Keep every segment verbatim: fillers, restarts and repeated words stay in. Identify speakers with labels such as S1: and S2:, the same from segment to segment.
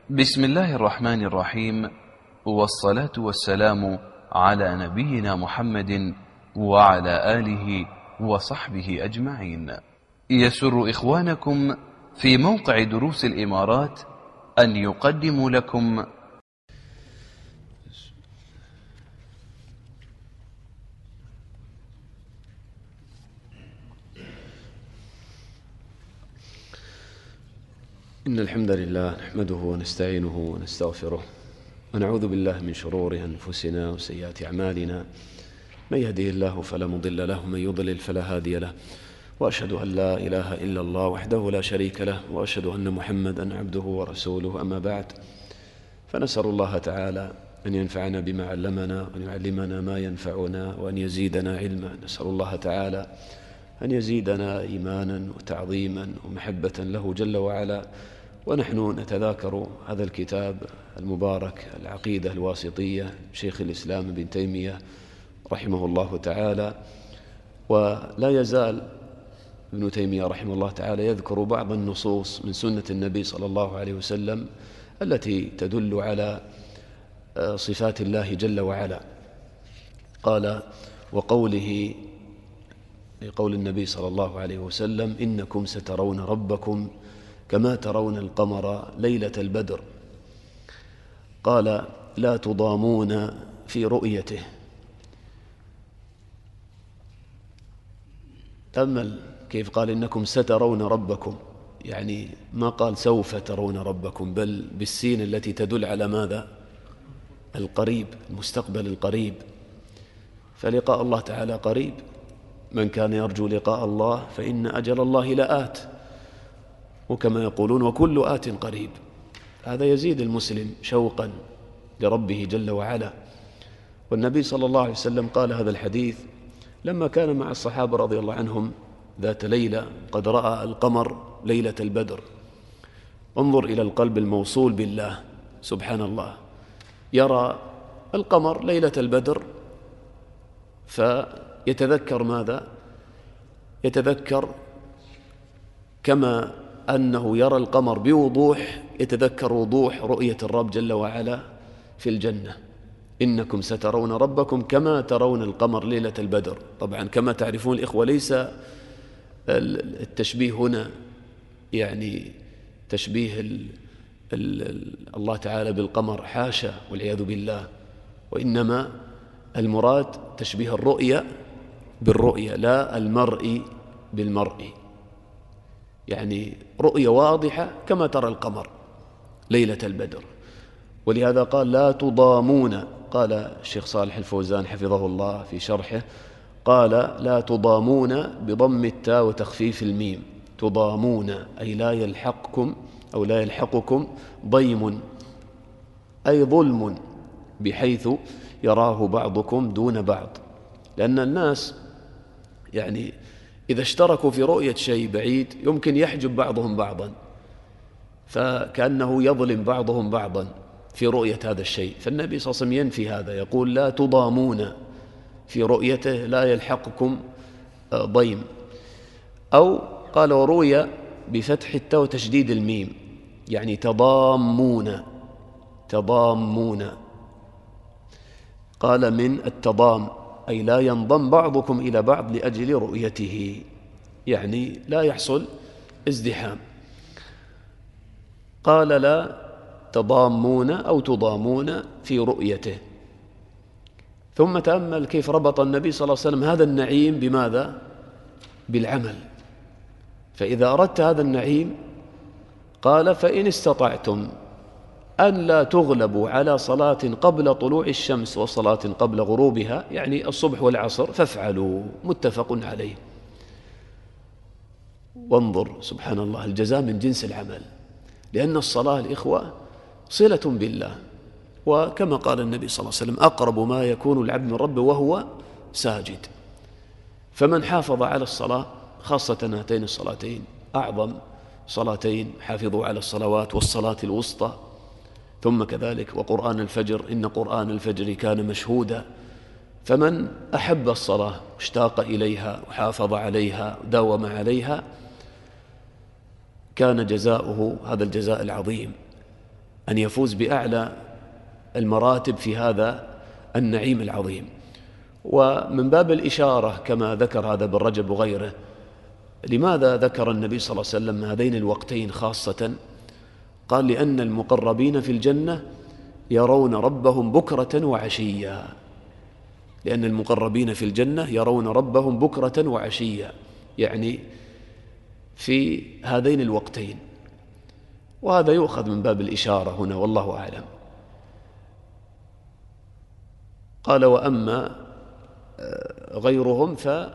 S1: بسم الله الرحمن الرحيم، والصلاة والسلام على نبينا محمد وعلى آله وصحبه أجمعين. يسر إخوانكم في موقع دروس الإمارات أن يقدموا لكم
S2: إن الحمد لله نحمده ونستعينه ونستغفره ونعوذ بالله من شرور أنفسنا وسيئات أعمالنا. من يهده الله فلا مضل له ومن يضلل فلا هادي له، وأشهد أن لا إله إلا الله وحده لا شريك له، وأشهد أن محمدا عبده ورسوله. أما بعد، فنسأل الله تعالى أن ينفعنا بما علمنا وأن يعلمنا ما ينفعنا وأن يزيدنا علما. نسأل الله تعالى أن يزيدنا إيمانا وتعظيما ومحبة له جل وعلا، ونحن نتذاكر هذا الكتاب المبارك العقيدة الواسطية شيخ الإسلام ابن تيمية رحمه الله تعالى. ولا يزال ابن تيمية رحمه الله تعالى يذكر بعض النصوص من سنة النبي صلى الله عليه وسلم التي تدل على صفات الله جل وعلا. قال: وقوله قول النبي صلى الله عليه وسلم: إنكم سترون ربكم كما ترون القمر ليلة البدر. قال: لا تضامون في رؤيته. تأمل كيف قال إنكم سترون ربكم، يعني ما قال سوف ترون ربكم، بل بالسين التي تدل على ماذا؟ القريب، المستقبل القريب. فلقاء الله تعالى قريب. من كان يرجو لقاء الله فإن أجل الله لآت، وكما يقولون وكل آت قريب. هذا يزيد المسلم شوقا لربه جل وعلا. والنبي صلى الله عليه وسلم قال هذا الحديث لما كان مع الصحابة رضي الله عنهم ذات ليلة قد رأى القمر ليلة البدر. انظر إلى القلب الموصول بالله سبحان الله، يرى القمر ليلة البدر فيتذكر ماذا؟ يتذكر كما أنه يرى القمر بوضوح، يتذكر وضوح رؤية الرب جل وعلا في الجنة. إنكم سترون ربكم كما ترون القمر ليلة البدر. طبعا كما تعرفون الإخوة ليس التشبيه هنا يعني تشبيه ال ال الله تعالى بالقمر، حاشا والعياذ بالله، وإنما المراد تشبيه الرؤية بالرؤية، لا المرء بالمرء. يعني رؤية واضحة كما ترى القمر ليلة البدر. ولهذا قال: لا تضامون. قال الشيخ صالح الفوزان حفظه الله في شرحه، قال: لا تضامون بضم التاء وتخفيف الميم. تضامون أي لا يلحقكم أو لا يلحقكم ضيم أي ظلم، بحيث يراه بعضكم دون بعض. لأن الناس يعني إذا اشتركوا في رؤية شيء بعيد يمكن يحجب بعضهم بعضا، فكأنه يظلم بعضهم بعضا في رؤية هذا الشيء. فالنبي صلى الله عليه وسلم ينفي هذا، يقول: لا تضامون في رؤيته، لا يلحقكم ضيم. أو قال: وروي بفتح التاء وتشديد الميم، يعني تضامون. تضامون قال من التضام أي لا ينضم بعضكم إلى بعض لأجل رؤيته، يعني لا يحصل ازدحام. قال: لا تضامون أو تضامون في رؤيته. ثم تأمل كيف ربط النبي صلى الله عليه وسلم هذا النعيم بماذا؟ بالعمل. فإذا أردت هذا النعيم قال: فإن استطعتم أن لا تغلبوا على صلاة قبل طلوع الشمس وصلاة قبل غروبها، يعني الصبح والعصر، فافعلوا. متفق عليه. وانظر سبحان الله، الجزاء من جنس العمل، لأن الصلاة الإخوة صلة بالله. وكما قال النبي صلى الله عليه وسلم: أقرب ما يكون العبد من ربه وهو ساجد. فمن حافظ على الصلاة، خاصة هاتين الصلاتين أعظم صلاتين، حافظوا على الصلوات والصلاة الوسطى، ثم كذلك وقرآن الفجر، إن قرآن الفجر كان مشهودا. فمن أحب الصلاة واشتاق إليها وحافظ عليها وداوم عليها كان جزاؤه هذا الجزاء العظيم أن يفوز بأعلى المراتب في هذا النعيم العظيم. ومن باب الإشارة كما ذكر هذا ابن رجب وغيره، لماذا ذكر النبي صلى الله عليه وسلم هذين الوقتين خاصة؟ قال: لأن المقربين في الجنة يرون ربهم بكرة وعشيا. لأن المقربين في الجنة يرون ربهم بكرة وعشيا، يعني في هذين الوقتين. وهذا يؤخذ من باب الإشارة هنا، والله أعلم. قال: وأما غيرهم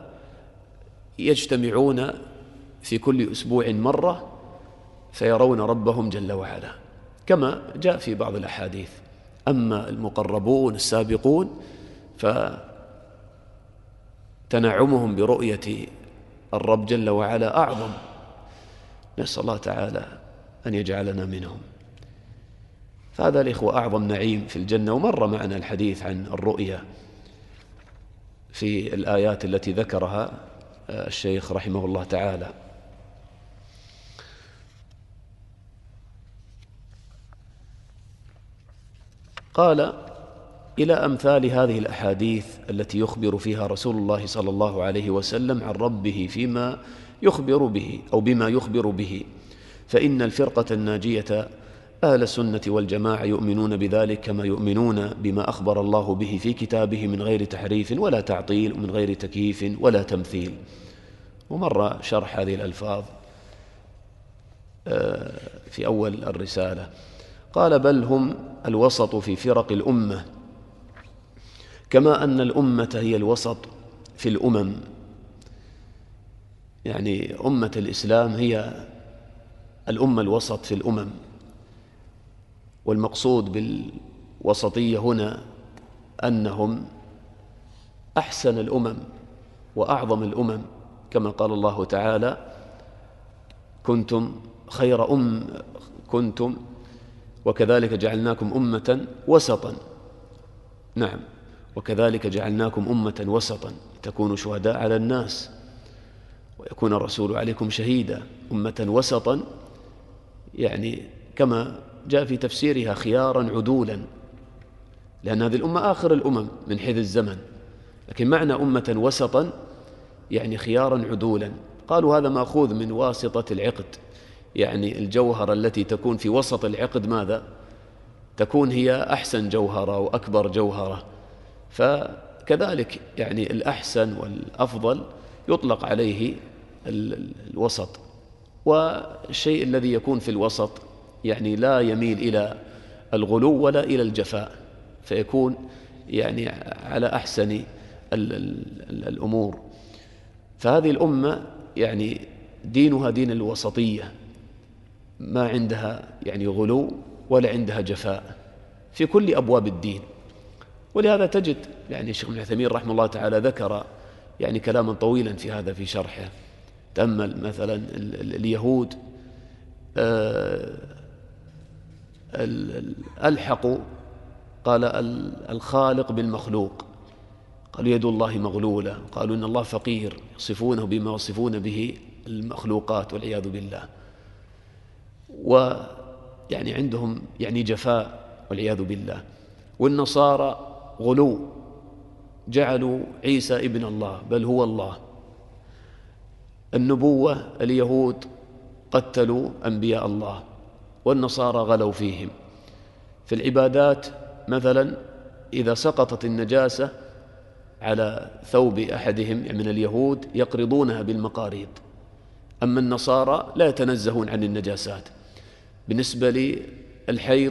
S2: فيجتمعون في كل أسبوع مرة فيرون ربهم جل وعلا، كما جاء في بعض الأحاديث. أما المقربون السابقون فتنعمهم برؤية الرب جل وعلا أعظم. نسأل الله تعالى أن يجعلنا منهم. فهذا الإخوة أعظم نعيم في الجنة. ومر معنا الحديث عن الرؤيا في الآيات التي ذكرها الشيخ رحمه الله تعالى. قال: إلى أمثال هذه الأحاديث التي يخبر فيها رسول الله صلى الله عليه وسلم عن ربه فيما يخبر به أو بما يخبر به، فإن الفرقة الناجية أهل السنة والجماعة يؤمنون بذلك كما يؤمنون بما أخبر الله به في كتابه من غير تحريف ولا تعطيل ومن غير تكييف ولا تمثيل. ومر شرح هذه الألفاظ في أول الرسالة. قال: بل هم الوسط في فرق الأمة، كما أن الأمة هي الوسط في الأمم. يعني أمة الإسلام هي الأمة الوسط في الأمم. والمقصود بالوسطية هنا أنهم أحسن الأمم وأعظم الأمم، كما قال الله تعالى: كنتم خير أم كنتم وكذلك جعلناكم أمة وسطا. نعم، وكذلك جعلناكم أمة وسطا تكونوا شهداء على الناس ويكون الرسول عليكم شهيدا. أمة وسطا يعني كما جاء في تفسيرها خيارا عدولا، لأن هذه الأمة آخر الأمم من حيث الزمن، لكن معنى أمة وسطا يعني خيارا عدولا. قالوا هذا مأخوذ من واسطة العقد، يعني الجوهرة التي تكون في وسط العقد ماذا؟ تكون هي أحسن جوهرة وأكبر جوهرة. فكذلك يعني الأحسن والأفضل يطلق عليه الوسط. والشيء الذي يكون في الوسط يعني لا يميل إلى الغلو ولا إلى الجفاء، فيكون يعني على أحسن الأمور. فهذه الأمة يعني دينها دين الوسطية، ما عندها يعني غلو ولا عندها جفاء في كل أبواب الدين. ولهذا تجد يعني الشيخ ابن عثيمين رحمه الله تعالى ذكر يعني كلاما طويلا في هذا في شرحه. تأمل مثلا اليهود ألحقوا قال الخالق بالمخلوق، قالوا يد الله مغلولة، قالوا إن الله فقير، يصفونه بما يصفون به المخلوقات والعياذ بالله. ويعني عندهم يعني جفاء والعياذ بالله. والنصارى غلو، جعلوا عيسى ابن الله بل هو الله. النبوة اليهود قتلوا أنبياء الله، والنصارى غلوا فيهم. في العبادات مثلا إذا سقطت النجاسة على ثوب أحدهم من اليهود يقرضونها بالمقاريض، أما النصارى لا يتنزهون عن النجاسات. بالنسبة للحيض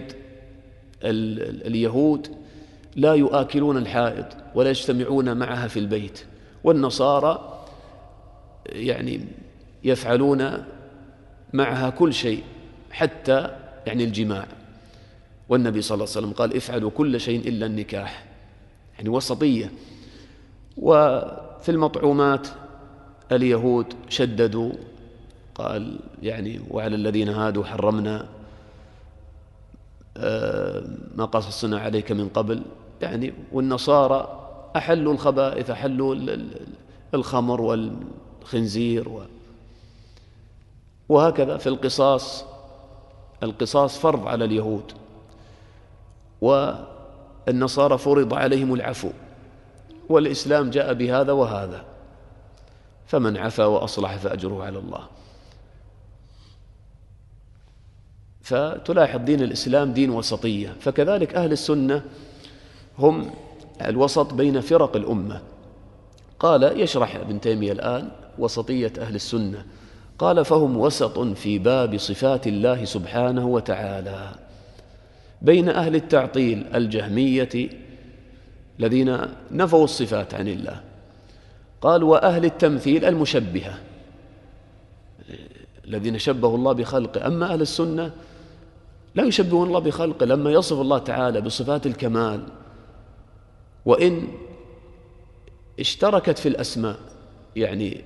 S2: اليهود لا يؤكلون الحائض ولا يجتمعون معها في البيت، والنصارى يعني يفعلون معها كل شيء حتى يعني الجماع. والنبي صلى الله عليه وسلم قال افعلوا كل شيء إلا النكاح، يعني وسطية. وفي المطعومات اليهود شددوا، قال يعني وعلى الذين هادوا حرمنا ما قصصنا عليك من قبل يعني. والنصارى أحلوا الخبائث، أحلوا الخمر والخنزير و... وهكذا في القصاص. القصاص فرض على اليهود والنصارى فرض عليهم العفو، والإسلام جاء بهذا وهذا، فمن عفا وأصلح فأجره على الله. فتلاحظ دين الإسلام دين وسطية. فكذلك أهل السنة هم الوسط بين فرق الأمة. قال يشرح ابن تيمية الآن وسطية أهل السنة، قال فهم وسط في باب صفات الله سبحانه وتعالى بين أهل التعطيل الجهمية الذين نفوا الصفات عن الله، قال وأهل التمثيل المشبهة الذين شبهوا الله بخلقه. أما أهل السنة لا يشبهون الله بخلقه، لما يصف الله تعالى بصفات الكمال وإن اشتركت في الأسماء، يعني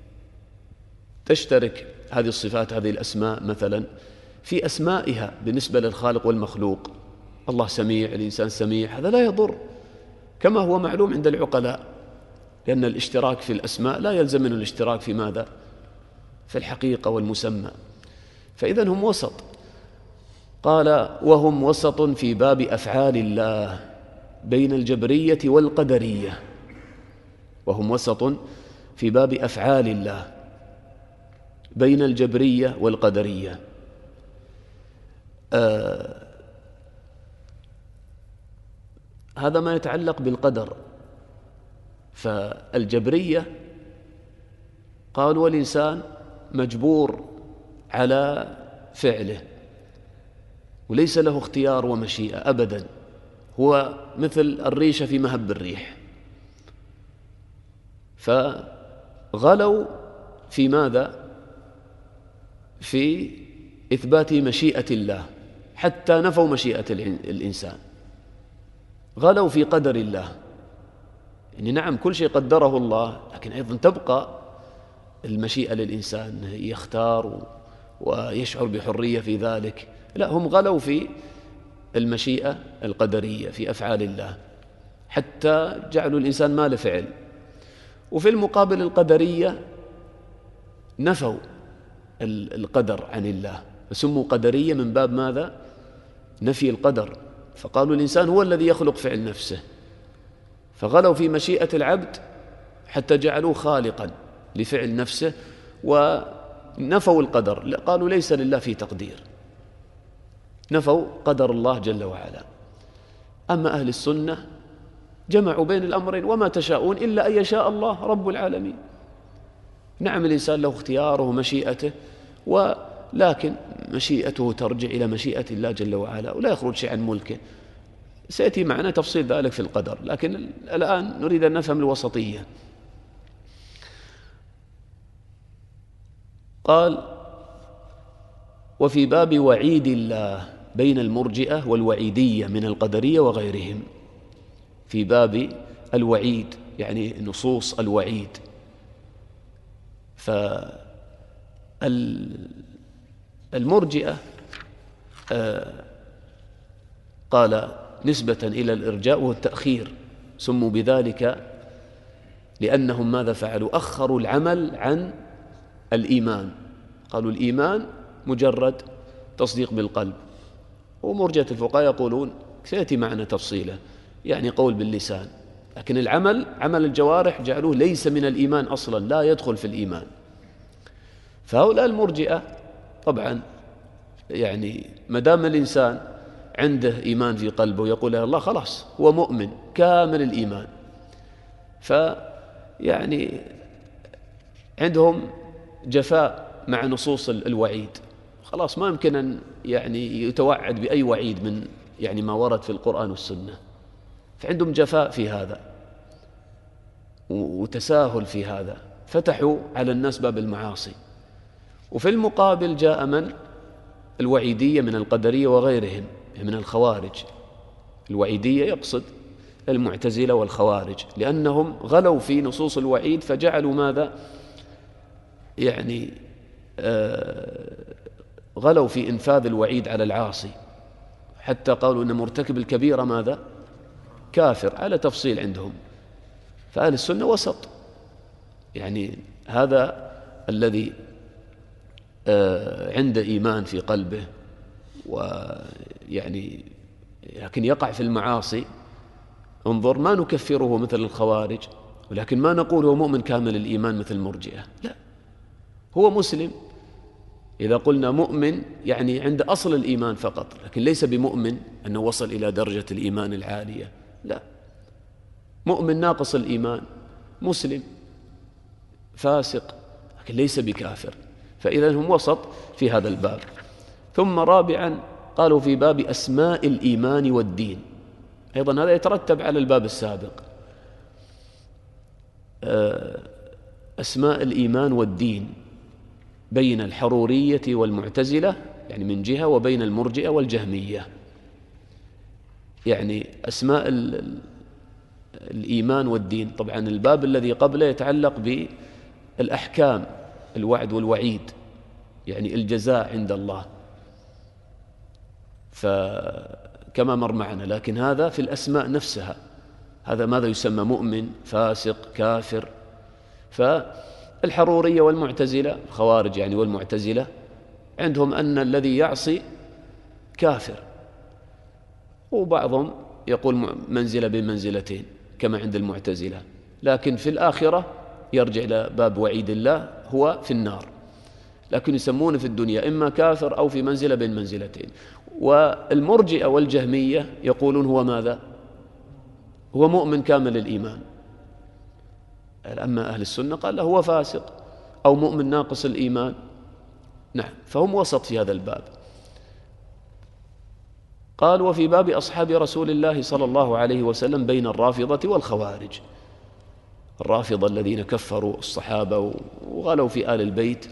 S2: تشترك هذه الصفات هذه الأسماء مثلا في أسمائها بالنسبة للخالق والمخلوق، الله سميع الإنسان سميع، هذا لا يضر كما هو معلوم عند العقلاء، لأن الاشتراك في الأسماء لا يلزم منه الاشتراك في ماذا؟ في الحقيقة والمسمى. فإذن هم وسط. قال وهم وسط في باب أفعال الله بين الجبرية والقدرية، وهم وسط في باب أفعال الله بين الجبرية والقدرية. آه هذا ما يتعلق بالقدر. فالجبرية قالوا الإنسان مجبور على فعله وليس له اختيار ومشيئة أبدا، هو مثل الريشة في مهب الريح. فغلوا في ماذا؟ في إثبات مشيئة الله، حتى نفوا مشيئة الإنسان، غلوا في قدر الله. يعني نعم كل شيء قدره الله، لكن أيضا تبقى المشيئة للإنسان، يختار ويشعر بحرية في ذلك. لا، هم غلوا في المشيئة القدرية في أفعال الله حتى جعلوا الإنسان ما له فعل. وفي المقابل القدرية نفوا القدر عن الله، فسموا قدرية من باب ماذا؟ نفي القدر. فقالوا الإنسان هو الذي يخلق فعل نفسه، فغلوا في مشيئة العبد حتى جعلوه خالقا لفعل نفسه، ونفوا القدر، قالوا ليس لله في تقدير، نفوا قدر الله جل وعلا. أما أهل السنة جمعوا بين الأمرين، وما تشاءون إلا أن يشاء الله رب العالمين. نعم الإنسان له اختياره ومشيئته، ولكن مشيئته ترجع إلى مشيئة الله جل وعلا ولا يخرج شيء عن ملكه. سيأتي معنا تفصيل ذلك في القدر، لكن الآن نريد أن نفهم الوسطية. قال وفي باب وعيد الله بين المرجئة والوعيدية من القدرية وغيرهم. في باب الوعيد يعني نصوص الوعيد. فالمرجئة قال نسبة إلى الإرجاء والتأخير، سموا بذلك لأنهم ماذا فعلوا؟ أخروا العمل عن الإيمان. قالوا الإيمان مجرد تصديق بالقلب، ومرجئة الفقهاء يقولون سيأتي معنا تفصيله، يعني قول باللسان، لكن العمل عمل الجوارح جعلوه ليس من الإيمان أصلا، لا يدخل في الإيمان. فهؤلاء المرجئة طبعا يعني مدام الإنسان عنده إيمان في قلبه يقول يا الله خلاص هو مؤمن كامل الإيمان، فيعني عندهم جفاء مع نصوص الوعيد، خلاص ما يمكن أن يعني يتوعد بأي وعيد من يعني ما ورد في القرآن والسنة، فعندهم جفاء في هذا وتساهل في هذا، فتحوا على الناس باب المعاصي. وفي المقابل جاء من؟ الوعيدية من القدرية وغيرهم من الخوارج. الوعيدية يقصد المعتزلة والخوارج، لأنهم غلوا في نصوص الوعيد فجعلوا ماذا؟ يعني آه غلوا في إنفاذ الوعيد على العاصي، حتى قالوا أن مرتكب الكبيرة ماذا؟ كافر، على تفصيل عندهم. فأهل السنة وسط، يعني هذا الذي آه عنده إيمان في قلبه ويعني لكن يقع في المعاصي، انظر، ما نكفره مثل الخوارج، ولكن ما نقول هو مؤمن كامل الإيمان مثل المرجئة، لا، هو مسلم. إذا قلنا مؤمن يعني عند أصل الإيمان فقط، لكن ليس بمؤمن أنه وصل إلى درجة الإيمان العالية، لا، مؤمن ناقص الإيمان، مسلم فاسق، لكن ليس بكافر. فإذا هم وسط في هذا الباب. ثم رابعا قالوا في باب أسماء الإيمان والدين، أيضا هذا يترتب على الباب السابق. أسماء الإيمان والدين بين الحرورية والمعتزلة يعني من جهة، وبين المرجئة والجهمية. يعني أسماء الإيمان والدين، طبعا الباب الذي قبله يتعلق بالأحكام، الوعد والوعيد، يعني الجزاء عند الله، فكما مر معنا. لكن هذا في الأسماء نفسها، هذا ماذا يسمى مؤمن، فاسق، كافر. فالحرورية والمعتزلة، الخوارج يعني والمعتزلة، عندهم أن الذي يعصي كافر، وبعضهم يقول منزلة بمنزلتين كما عند المعتزلة، لكن في الآخرة يرجع إلى باب وعيد الله، هو في النار، لكن يسمونه في الدنيا إما كافر أو في منزلة بين منزلتين. والمرجئة والجهمية يقولون هو ماذا؟ هو مؤمن كامل الإيمان. أما أهل السنة قال له هو فاسق أو مؤمن ناقص الإيمان. نعم، فهم وسط في هذا الباب. قال وفي باب أصحاب رسول الله صلى الله عليه وسلم بين الرافضة والخوارج، الرافضة الذين كفروا الصحابة وغلوا في آل البيت،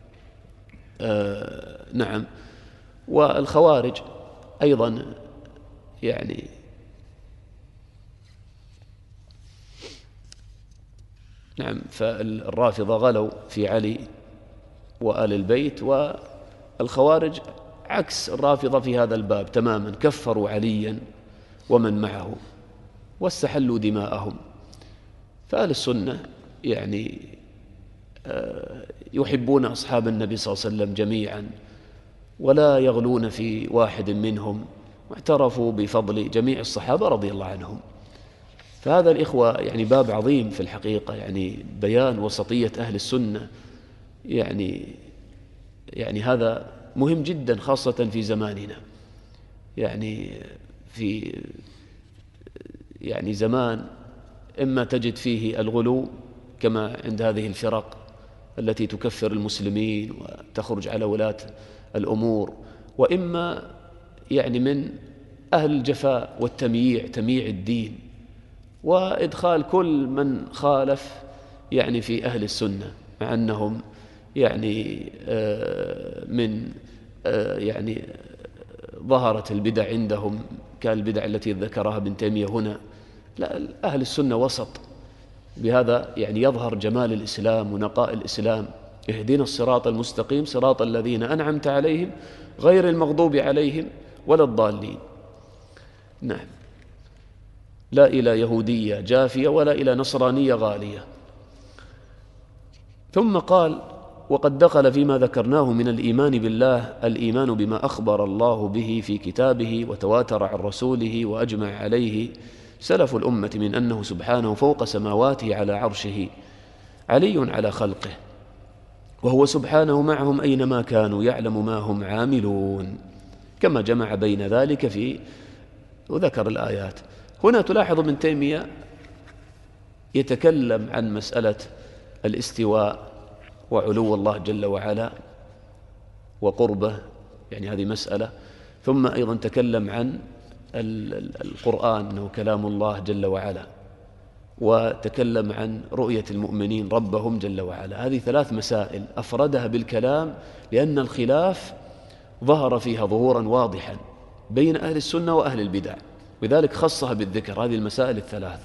S2: آه نعم، والخوارج أيضا يعني نعم، فالرافضة غلوا في علي وآل البيت، والخوارج عكس الرافضة في هذا الباب تماما، كفروا عليا ومن معه واستحلوا دماءهم. فأهل السنة يعني يحبون أصحاب النبي صلى الله عليه وسلم جميعا، ولا يغلون في واحد منهم، واعترفوا بفضل جميع الصحابة رضي الله عنهم. فهذا الإخوة يعني باب عظيم في الحقيقة، يعني بيان وسطية أهل السنة، يعني يعني هذا مهم جدا خاصة في زماننا، يعني في يعني زمان إما تجد فيه الغلو كما عند هذه الفرق التي تكفر المسلمين وتخرج على ولاة الأمور، وإما يعني من أهل الجفاء والتمييع، تمييع الدين وإدخال كل من خالف يعني في أهل السنة، مع أنهم يعني من يعني ظهرت البدع عندهم كالبدع التي ذكرها ابن تيمية هنا. لا، أهل السنة وسط، بهذا يعني يظهر جمال الإسلام ونقاء الإسلام. اهدنا الصراط المستقيم صراط الذين أنعمت عليهم غير المغضوب عليهم ولا الضالين. نعم، لا إلى يهودية جافية ولا إلى نصرانية غالية. ثم قال وقد دخل فيما ذكرناه من الإيمان بالله الإيمان بما أخبر الله به في كتابه وتواتر عن رسوله وأجمع عليه سلف الأمة من أنه سبحانه فوق سماواته على عرشه علي على خلقه، وهو سبحانه معهم أينما كانوا يعلم ما هم عاملون، كما جمع بين ذلك في وذكر الآيات. هنا تلاحظ ابن تيمية يتكلم عن مسألة الاستواء وعلو الله جل وعلا وقربه، يعني هذه مسألة. ثم أيضا تكلم عن القرآن أنه كلام الله جل وعلا، وتكلم عن رؤية المؤمنين ربهم جل وعلا. هذه ثلاث مسائل أفردها بالكلام لأن الخلاف ظهر فيها ظهورا واضحا بين أهل السنة وأهل البدع، لذلك خصها بالذكر هذه المسائل الثلاث.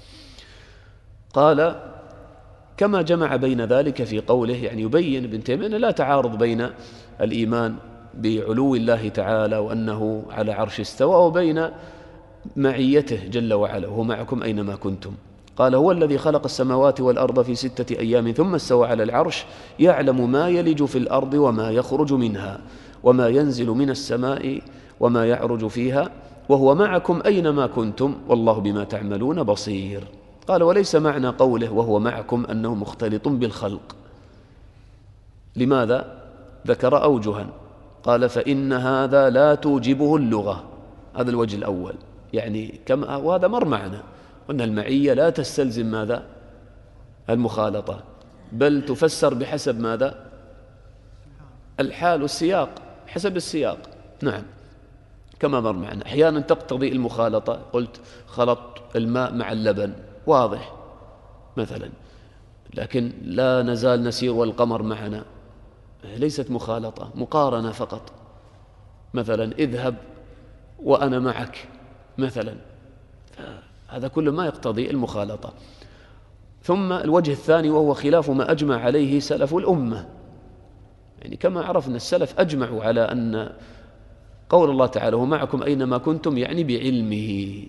S2: قال كما جمع بين ذلك في قوله، يعني يبين ابن تيمية أن لا تعارض بين الإيمان بعلو الله تعالى وأنه على عرش استوى وبين معيته جل وعلا وهو معكم أينما كنتم. قال هو الذي خلق السماوات والأرض في ستة أيام ثم استوى على العرش يعلم ما يلج في الأرض وما يخرج منها وما ينزل من السماء وما يعرج فيها وهو معكم أينما كنتم والله بما تعملون بصير. قال وليس معنى قوله وهو معكم أنه مختلط بالخلق. لماذا؟ ذكر أوجها، قال فإن هذا لا توجبه اللغة، هذا الوجه الأول، يعني كما وهذا مر معنا، وأن المعية لا تستلزم ماذا؟ المخالطة، بل تفسر بحسب ماذا؟ الحال والسياق، حسب السياق. نعم كما مر معنا، أحيانا تقتضي المخالطة، قلت خلط الماء مع اللبن واضح مثلا، لكن لا نزال نسير والقمر معنا، ليست مخالطة، مقارنة فقط. مثلا اذهب وأنا معك مثلا، هذا كله ما يقتضي المخالطة. ثم الوجه الثاني وهو خلاف ما أجمع عليه سلف الأمة، يعني كما عرفنا السلف أجمعوا على أن قول الله تعالى ومعكم أينما كنتم يعني بعلمه.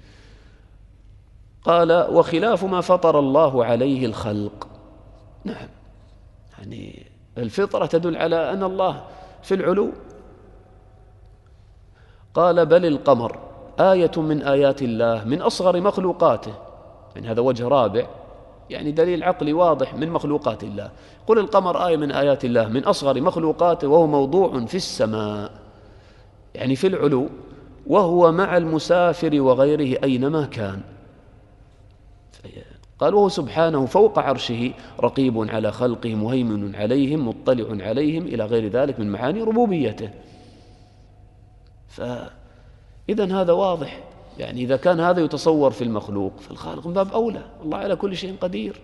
S2: قال وخلاف ما فطر الله عليه الخلق. نعم، يعني الفطرة تدل على أن الله في العلو. قال بل القمر آية من آيات الله من أصغر مخلوقاته، يعني هذا وجه رابع، يعني دليل عقلي واضح من مخلوقات الله. قل القمر آية من آيات الله من أصغر مخلوقاته وهو موضوع في السماء، يعني في العلو، وهو مع المسافر وغيره أينما كان. قال وهو سبحانه فوق عرشه رقيب على خلقه مهيمن عليهم مطلع عليهم إلى غير ذلك من معاني ربوبيته. فإذن هذا واضح، يعني إذا كان هذا يتصور في المخلوق فالخالق من باب أولى، الله على كل شيء قدير.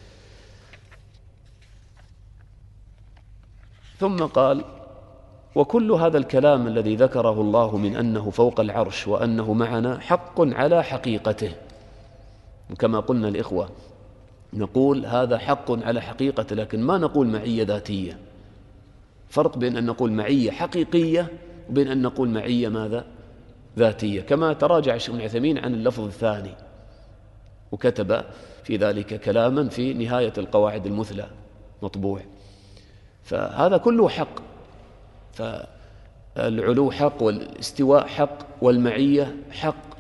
S2: ثم قال وكل هذا الكلام الذي ذكره الله من أنه فوق العرش وأنه معنا حق على حقيقته، كما قلنا الإخوة نقول هذا حق على حقيقته، لكن ما نقول معية ذاتية. فرق بين أن نقول معية حقيقية وبين أن نقول معية ماذا؟ ذاتية، كما تراجع الشيخ ابن عثيمين عن اللفظ الثاني وكتب في ذلك كلاما في نهاية القواعد المثلى مطبوع. فهذا كله حق، فالعلو حق والاستواء حق والمعية حق،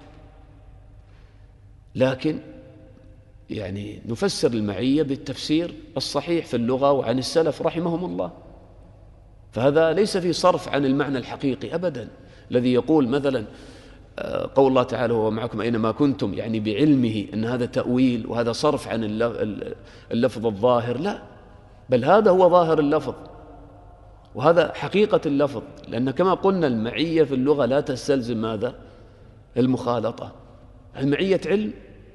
S2: لكن يعني نفسر المعية بالتفسير الصحيح في اللغة وعن السلف رحمهم الله، فهذا ليس في صرف عن المعنى الحقيقي أبدا. الذي يقول مثلا قول الله تعالى هو معكم أينما كنتم يعني بعلمه أن هذا تأويل وهذا صرف عن اللفظ الظاهر، لا، بل هذا هو ظاهر اللفظ وهذا حقيقة اللفظ، لأن كما قلنا المعية في اللغة لا تستلزم ماذا؟ المخالطة، المعية علم،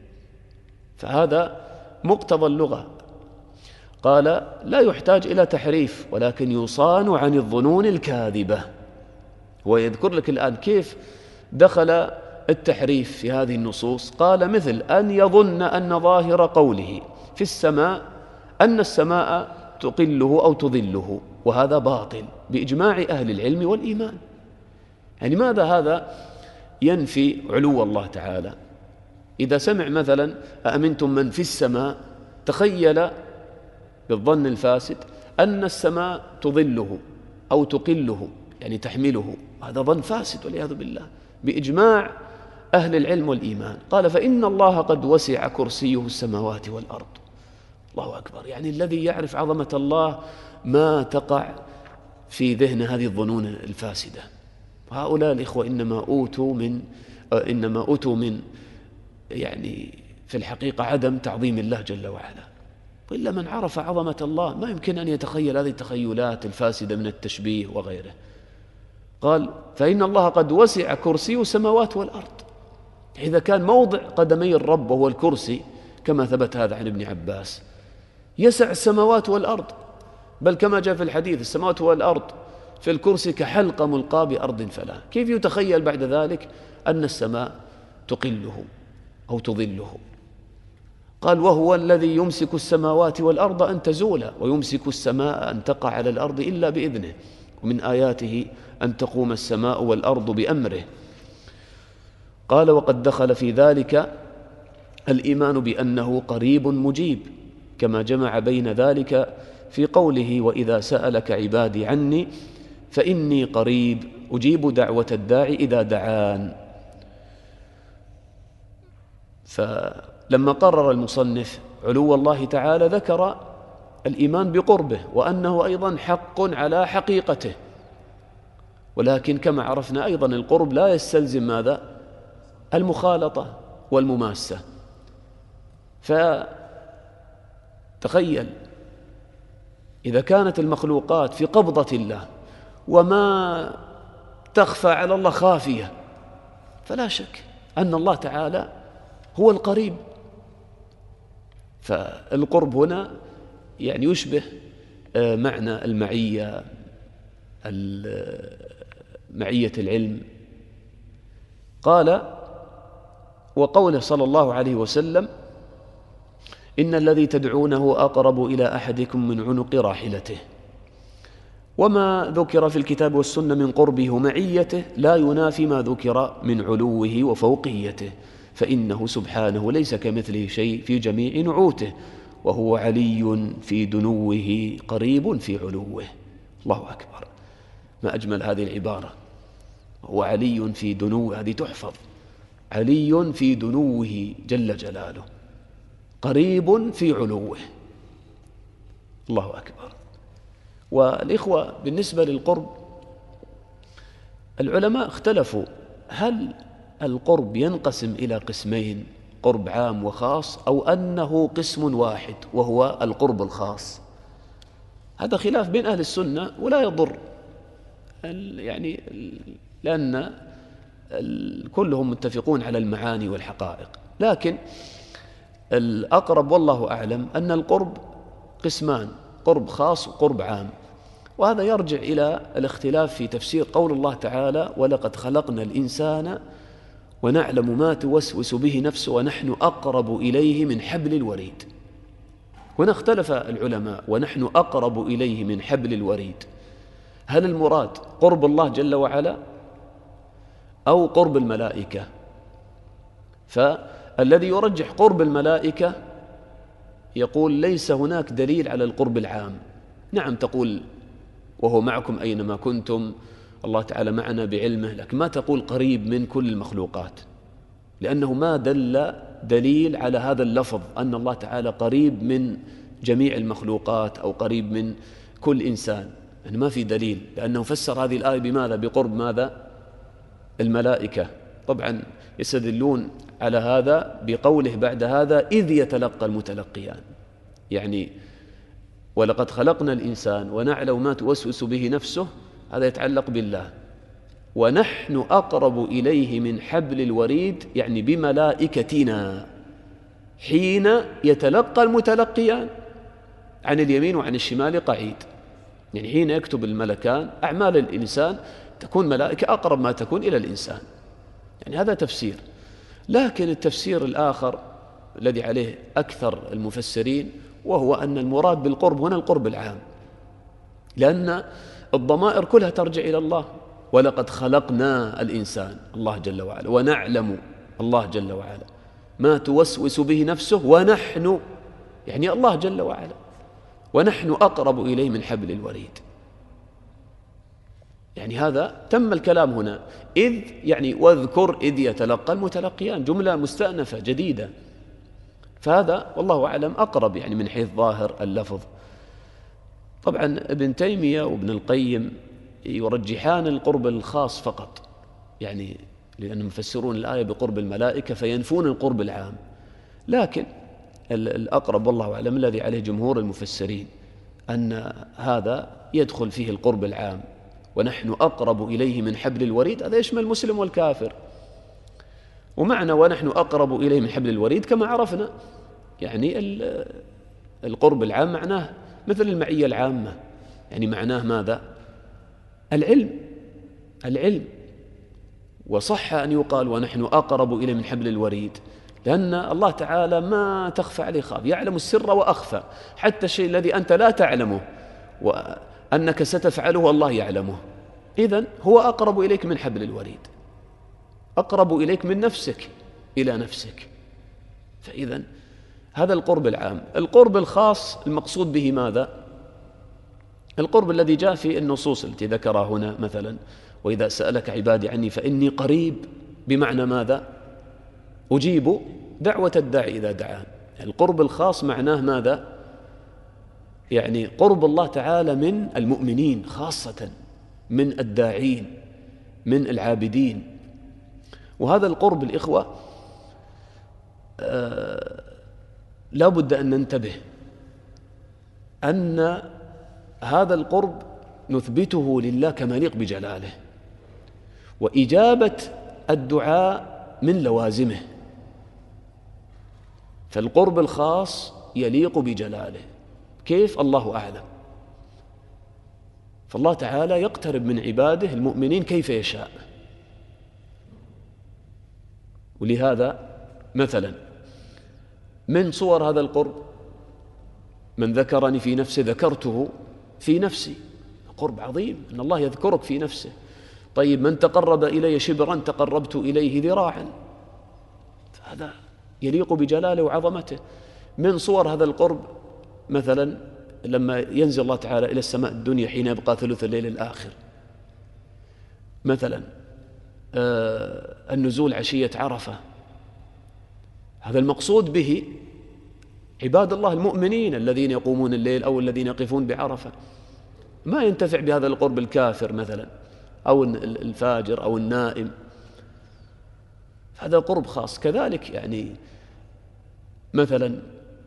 S2: فهذا مقتضى اللغة. قال لا يحتاج إلى تحريف ولكن يصان عن الظنون الكاذبة. ويذكر لك الآن كيف دخل التحريف في هذه النصوص. قال مثل أن يظن أن ظاهر قوله في السماء أن السماء تقله أو تظله، وهذا باطل بإجماع أهل العلم والإيمان. يعني ماذا هذا؟ ينفي علو الله تعالى. إذا سمع مثلا أأمنتم من في السماء، تخيل بالظن الفاسد أن السماء تظله أو تقله، يعني تحمله، هذا ظن فاسد والعياذ بالله بإجماع أهل العلم والإيمان. قال فإن الله قد وسع كرسيه السماوات والأرض. الله أكبر، يعني الذي يعرف عظمة الله ما تقع في ذهن هذه الظنون الفاسدة. هؤلاء الإخوة إنما أوتوا من إنما أوتوا من يعني في الحقيقة عدم تعظيم الله جل وعلا. وإلا من عرف عظمة الله ما يمكن أن يتخيل هذه التخيلات الفاسدة من التشبيه وغيره. قال فإن الله قد وسع كرسيه السماوات والأرض. إذا كان موضع قدمي الرب وهو الكرسي كما ثبت هذا عن ابن عباس يسع السماوات والأرض، بل كما جاء في الحديث السماوات والأرض في الكرسي كحلقة ملقاة بأرض فلا. كيف يتخيل بعد ذلك أن السماء تقله أو تظله؟ قال وهو الذي يمسك السماوات والأرض أن تزولا ويمسك السماء أن تقع على الأرض إلا بإذنه، ومن آياته أن تقوم السماء والأرض بأمره. قال وقد دخل في ذلك الإيمان بأنه قريب مجيب، كما جمع بين ذلك في قوله وإذا سألك عبادي عني فإني قريب أجيب دعوة الداعي إذا دعان. فلما قرر المصنف علو الله تعالى ذكر الإيمان بقربه وأنه أيضا حق على حقيقته، ولكن كما عرفنا أيضا القرب لا يستلزم ماذا؟ المخالطة والمماسة. فتخيل إذا كانت المخلوقات في قبضة الله وما تخفى على الله خافية، فلا شك أن الله تعالى هو القريب. فالقرب هنا يعني يشبه معنى المعية، معية العلم. قال وقوله صلى الله عليه وسلم إن الذي تدعونه أقرب إلى أحدكم من عنق راحلته. وما ذكر في الكتاب والسنة من قربه ومعيته لا ينافي ما ذكر من علوه وفوقيته، فإنه سبحانه ليس كمثله شيء في جميع نعوته، وهو علي في دنوه قريب في علوه. الله أكبر، ما أجمل هذه العبارة، هو علي في دنوه، هذه تحفظ، علي في دنوه جل جلاله قريب في علوه. الله أكبر. والإخوة بالنسبة للقرب العلماء اختلفوا هل القرب ينقسم إلى قسمين، قرب عام وخاص، أو أنه قسم واحد وهو القرب الخاص. هذا خلاف بين أهل السنة ولا يضر، يعني لأن كلهم متفقون على المعاني والحقائق، لكن الأقرب والله أعلم أن القرب قسمان، قرب خاص وقرب عام. وهذا يرجع إلى الاختلاف في تفسير قول الله تعالى ولقد خلقنا الإنسان ونعلم ما توسوس به نفسه ونحن أقرب إليه من حبل الوريد. هنا اختلف العلماء، ونحن أقرب إليه من حبل الوريد، هل المراد قرب الله جل وعلا أو قرب الملائكة؟ فالذي يرجح قرب الملائكة يقول ليس هناك دليل على القرب العام. نعم تقول وهو معكم أينما كنتم، الله تعالى معنا بعلمه، لكن ما تقول قريب من كل المخلوقات، لأنه ما دل دليل على هذا اللفظ أن الله تعالى قريب من جميع المخلوقات أو قريب من كل إنسان، يعني ما في دليل، لأنه فسر هذه الآية بماذا؟ بقرب ماذا؟ الملائكة. طبعا يستدلون على هذا بقوله بعد هذا إذ يتلقى المتلقيان، يعني ولقد خلقنا الإنسان ونعلم ما توسوس به نفسه، هذا يتعلق بالله. ونحن أقرب إليه من حبل الوريد، يعني بملائكتنا حين يتلقى المتلقيان عن اليمين وعن الشمال قعيد، يعني حين يكتب الملكان أعمال الإنسان تكون ملائكة أقرب ما تكون إلى الإنسان، يعني هذا تفسير. لكن التفسير الآخر الذي عليه أكثر المفسرين وهو أن المراد بالقرب هنا القرب العام، لأن الضمائر كلها ترجع إلى الله. ولقد خلقنا الإنسان، الله جل وعلا، ونعلم، الله جل وعلا، ما توسوس به نفسه، ونحن يعني الله جل وعلا، ونحن أقرب إليه من حبل الوريد. يعني هذا تم الكلام هنا، إذ يعني واذكر إذ يتلقى المتلقيان، جملة مستأنفة جديدة، فهذا والله أعلم أقرب يعني من حيث ظاهر اللفظ. طبعا ابن تيمية وابن القيم يرجحان القرب الخاص فقط، يعني لأنهم يفسرون الآية بقرب الملائكة فينفون القرب العام، لكن الأقرب والله أعلم الذي عليه جمهور المفسرين أن هذا يدخل فيه القرب العام، ونحن أقرب إليه من حبل الوريد، هذا يشمل المسلم والكافر. ومعنى ونحن أقرب إليه من حبل الوريد كما عرفنا، يعني القرب العام معناه مثل المعية العامة، يعني معناه ماذا؟ العلم، العلم. وصح أن يقال ونحن أقرب إليه من حبل الوريد، لأن الله تعالى ما تخفى عليه خاف، يعلم السر وأخفى، حتى الشيء الذي أنت لا تعلمه وأنك ستفعله الله يعلمه. إذن هو أقرب إليك من حبل الوريد، أقرب إليك من نفسك إلى نفسك. فإذن هذا القرب العام. القرب الخاص المقصود به ماذا؟ القرب الذي جاء في النصوص التي ذكرها هنا، مثلا وإذا سألك عبادي عني فإني قريب، بمعنى ماذا؟ أجيب دعوة الداعي إذا دعاه. القرب الخاص معناه ماذا؟ يعني قرب الله تعالى من المؤمنين خاصة، من الداعين، من العابدين. وهذا القرب الإخوة آه لا بد أن ننتبه أن هذا القرب نثبته لله كما يليق بجلاله، وإجابة الدعاء من لوازمه. فالقرب الخاص يليق بجلاله، كيف؟ الله أعلم. فالله تعالى يقترب من عباده المؤمنين كيف يشاء. ولهذا مثلا من صور هذا القرب: من ذكرني في نفسه ذكرته في نفسي. قرب عظيم أن الله يذكرك في نفسه. طيب: من تقرب إلي شبرا تقربت إليه ذراعا. فهذا يليق بجلاله وعظمته. من صور هذا القرب مثلا لما ينزل الله تعالى إلى السماء الدنيا حين يبقى ثلث الليل الآخر، مثلا آه النزول عشية عرفة. هذا المقصود به عباد الله المؤمنين الذين يقومون الليل أو الذين يقفون بعرفة. ما ينتفع بهذا القرب الكافر مثلا أو الفاجر أو النائم. هذا قرب خاص. كذلك يعني مثلا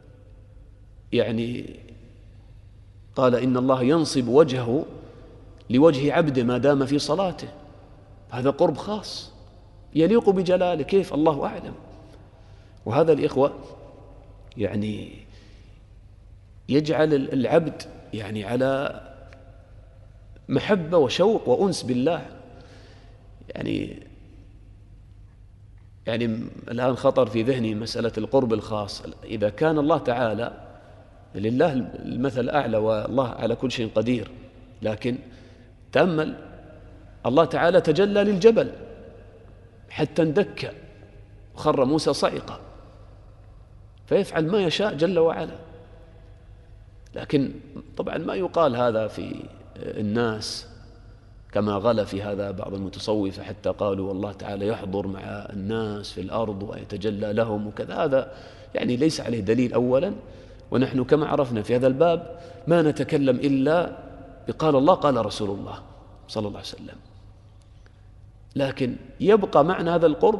S2: يعني قال: إن الله ينصب وجهه لوجه عبده ما دام في صلاته. هذا قرب خاص يليق بجلاله، كيف؟ الله أعلم. وهذا الإخوة يعني يجعل العبد يعني على محبة وشوق وأنس بالله. يعني يعني الآن خطر في ذهني مسألة القرب الخاص. إذا كان الله تعالى، لله المثل الأعلى والله على كل شيء قدير، لكن تأمل الله تعالى تجلى للجبل حتى اندك وخر موسى صعقا، فيفعل ما يشاء جل وعلا. لكن طبعا ما يقال هذا في الناس كما غلا في هذا بعض المتصوفة حتى قالوا والله تعالى يحضر مع الناس في الأرض ويتجلى لهم وكذا. هذا يعني ليس عليه دليل أولا، ونحن كما عرفنا في هذا الباب ما نتكلم إلا بقال الله قال رسول الله صلى الله عليه وسلم. لكن يبقى معنى هذا القرب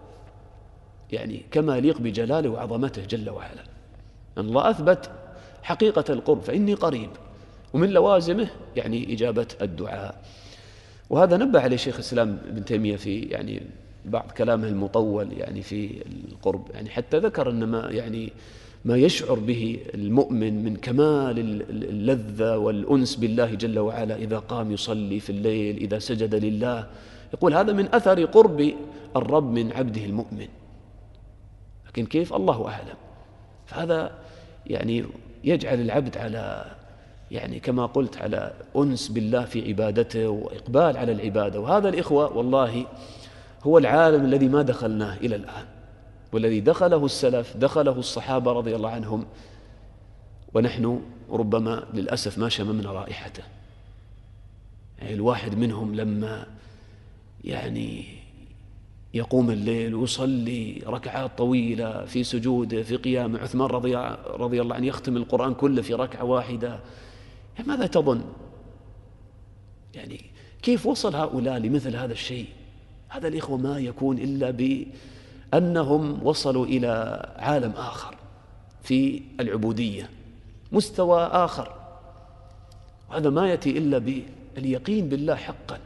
S2: يعني كما يليق بجلاله وعظمته جل وعلا. أن الله أثبت حقيقة القرب: فإني قريب. ومن لوازمه يعني إجابة الدعاء. وهذا نبه عليه شيخ الإسلام ابن تيمية في يعني بعض كلامه المطول يعني في القرب، يعني حتى ذكر أن ما يعني ما يشعر به المؤمن من كمال اللذة والأنس بالله جل وعلا إذا قام يصلي في الليل، إذا سجد لله. يقول هذا من أثر قرب الرب من عبده المؤمن. لكن كيف؟ الله أعلم. فهذا يعني يجعل العبد على يعني كما قلت على أنس بالله في عبادته وإقبال على العبادة. وهذا الإخوة والله هو العالم الذي ما دخلناه إلى الآن، والذي دخله السلف، دخله الصحابة رضي الله عنهم، ونحن ربما للأسف ما شممنا رائحته. يعني الواحد منهم لما يعني يقوم الليل ويصلي ركعات طويلة في سجوده في قيامه، عثمان رضي, رضي الله عنه يختم القرآن كله في ركعة واحدة. يعني ماذا تظن؟ يعني كيف وصل هؤلاء لمثل هذا الشيء؟ هذا الإخوة ما يكون إلا بأنهم وصلوا إلى عالم آخر في العبودية، مستوى آخر. وهذا ما يأتي إلا باليقين بالله حقا،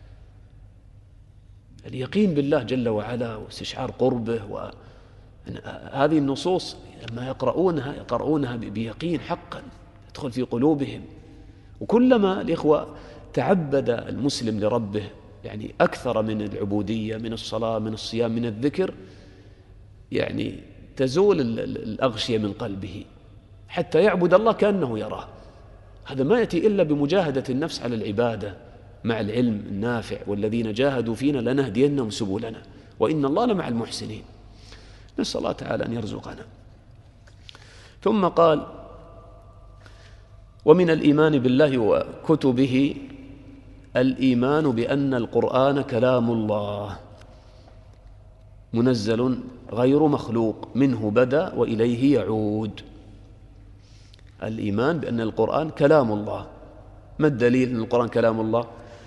S2: اليقين بالله جل وعلا واستشعار قربه. وهذه النصوص لما يقرؤونها يقرؤونها بيقين حقا يدخل في قلوبهم. وكلما الإخوة تعبد المسلم لربه يعني أكثر من العبودية، من الصلاة، من الصيام، من الذكر، يعني تزول الأغشية من قلبه حتى يعبد الله كأنه يراه. هذا ما يأتي إلا بمجاهدة النفس على العبادة مع العلم النافع: والذين جاهدوا فينا لنهدينهم سبلنا وإن الله لمع المحسنين. نسأل الله تعالى أن يرزقنا. ثم قال: ومن الإيمان بالله وكتبه الإيمان بأن القرآن كلام الله. منزل غير مخلوق منه بدأ وإليه يعود. الإيمان بأن القرآن كلام الله. ما الدليل أن القرآن كلام الله؟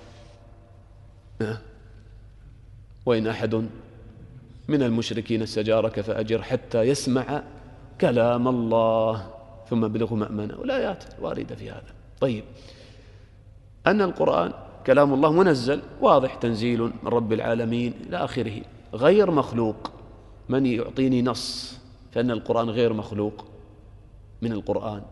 S2: وإن أحد من المشركين استجارك فأجر حتى يسمع كلام الله ثم ابلغه مأمنه، والآيات واردة في هذا. طيب، أن القرآن كلام الله منزل واضح، تنزيل من رب العالمين إلى آخره، غير مخلوق. من يعطيني نص فأن القرآن غير مخلوق من القرآن؟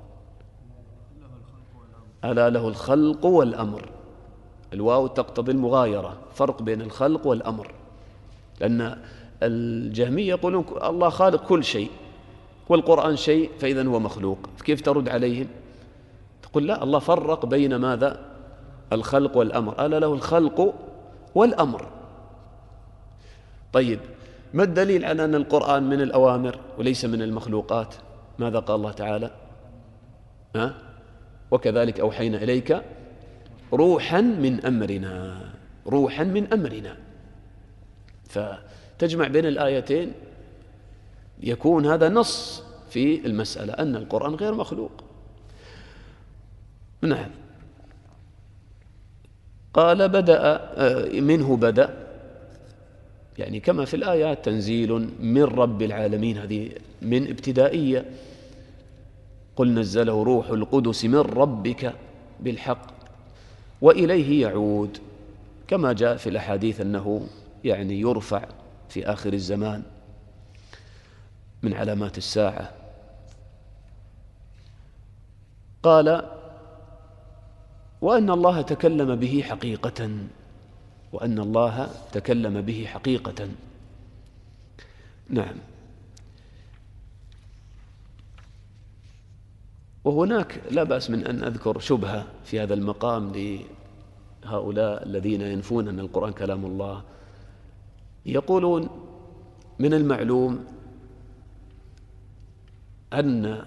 S2: ألا له الخلق والأمر. الواو تقتضي المغايرة، فرق بين الخلق والأمر، لأن الجهمية يقولون الله خالق كل شيء والقرآن شيء فإذا هو مخلوق. كيف ترد عليهم؟ تقول لا، الله فرق بين ماذا؟ الخلق والأمر. ألا له الخلق والأمر. طيب، ما الدليل على أن القرآن من الأوامر وليس من المخلوقات؟ ماذا قال الله تعالى؟ ها؟ وكذلك أوحينا إليك روحا من أمرنا. روحا من أمرنا. فتجمع بين الآيتين يكون هذا نص في المسألة أن القرآن غير مخلوق. نعم. قال بدأ منه بدأ، يعني كما في الآيات تنزيل من رب العالمين، هذه من ابتدائية. قل نزله روح القدس من ربك بالحق وإليه يعود، كما جاء في الأحاديث أنه يعني يرفع في آخر الزمان من علامات الساعة. قال وأن الله تكلم به حقيقة، وأن الله تكلم به حقيقة. نعم. وهناك لا بأس من أن أذكر شبهة في هذا المقام لهؤلاء الذين ينفون أن القرآن كلام الله. يقولون من المعلوم أن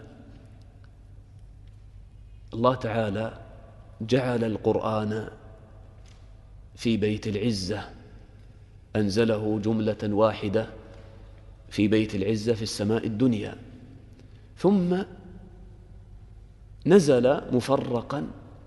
S2: الله تعالى جعل القرآن في بيت العزة، أنزله جملة واحدة في بيت العزة في السماء الدنيا، ثم نزل مفرقا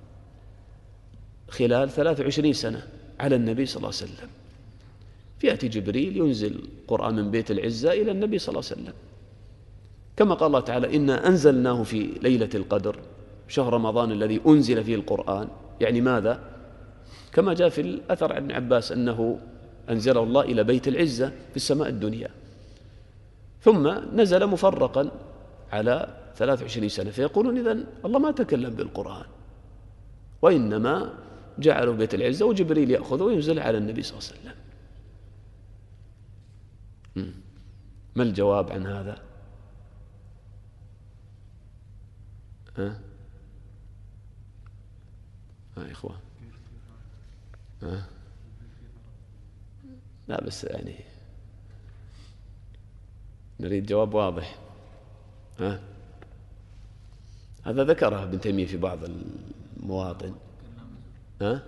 S2: خلال ثلاث وعشرين سنة على النبي صلى الله عليه وسلم. يأتي جبريل ينزل القرآن من بيت العزة إلى النبي صلى الله عليه وسلم، كما قال الله تعالى إنا أنزلناه في ليلة القدر شهر رمضان الذي أنزل فيه القرآن. يعني ماذا؟ كما جاء في الأثر عن ابن عباس أنه أنزله الله إلى بيت العزة في السماء الدنيا، ثم نزل مفرقا على ثلاث وعشرين سنة. فيقولون إذن الله ما تكلم بالقرآن، وإنما جعله بيت العزة وجبريل يأخذه وينزل على النبي صلى الله عليه وسلم. ما الجواب عن هذا؟ ها ها إخوة؟ ها؟ لا بس يعني نريد جواب واضح. ها؟ هذا ذكره ابن تيمية في بعض المواطن. ها؟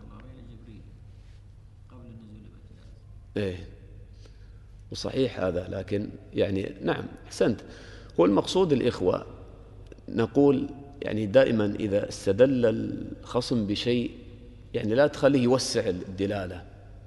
S2: إيه، وصحيح هذا، لكن يعني نعم أحسنت. هو المقصود الإخوة نقول يعني دائما إذا استدل الخصم بشيء يعني لا تخليه يوسع الدلالة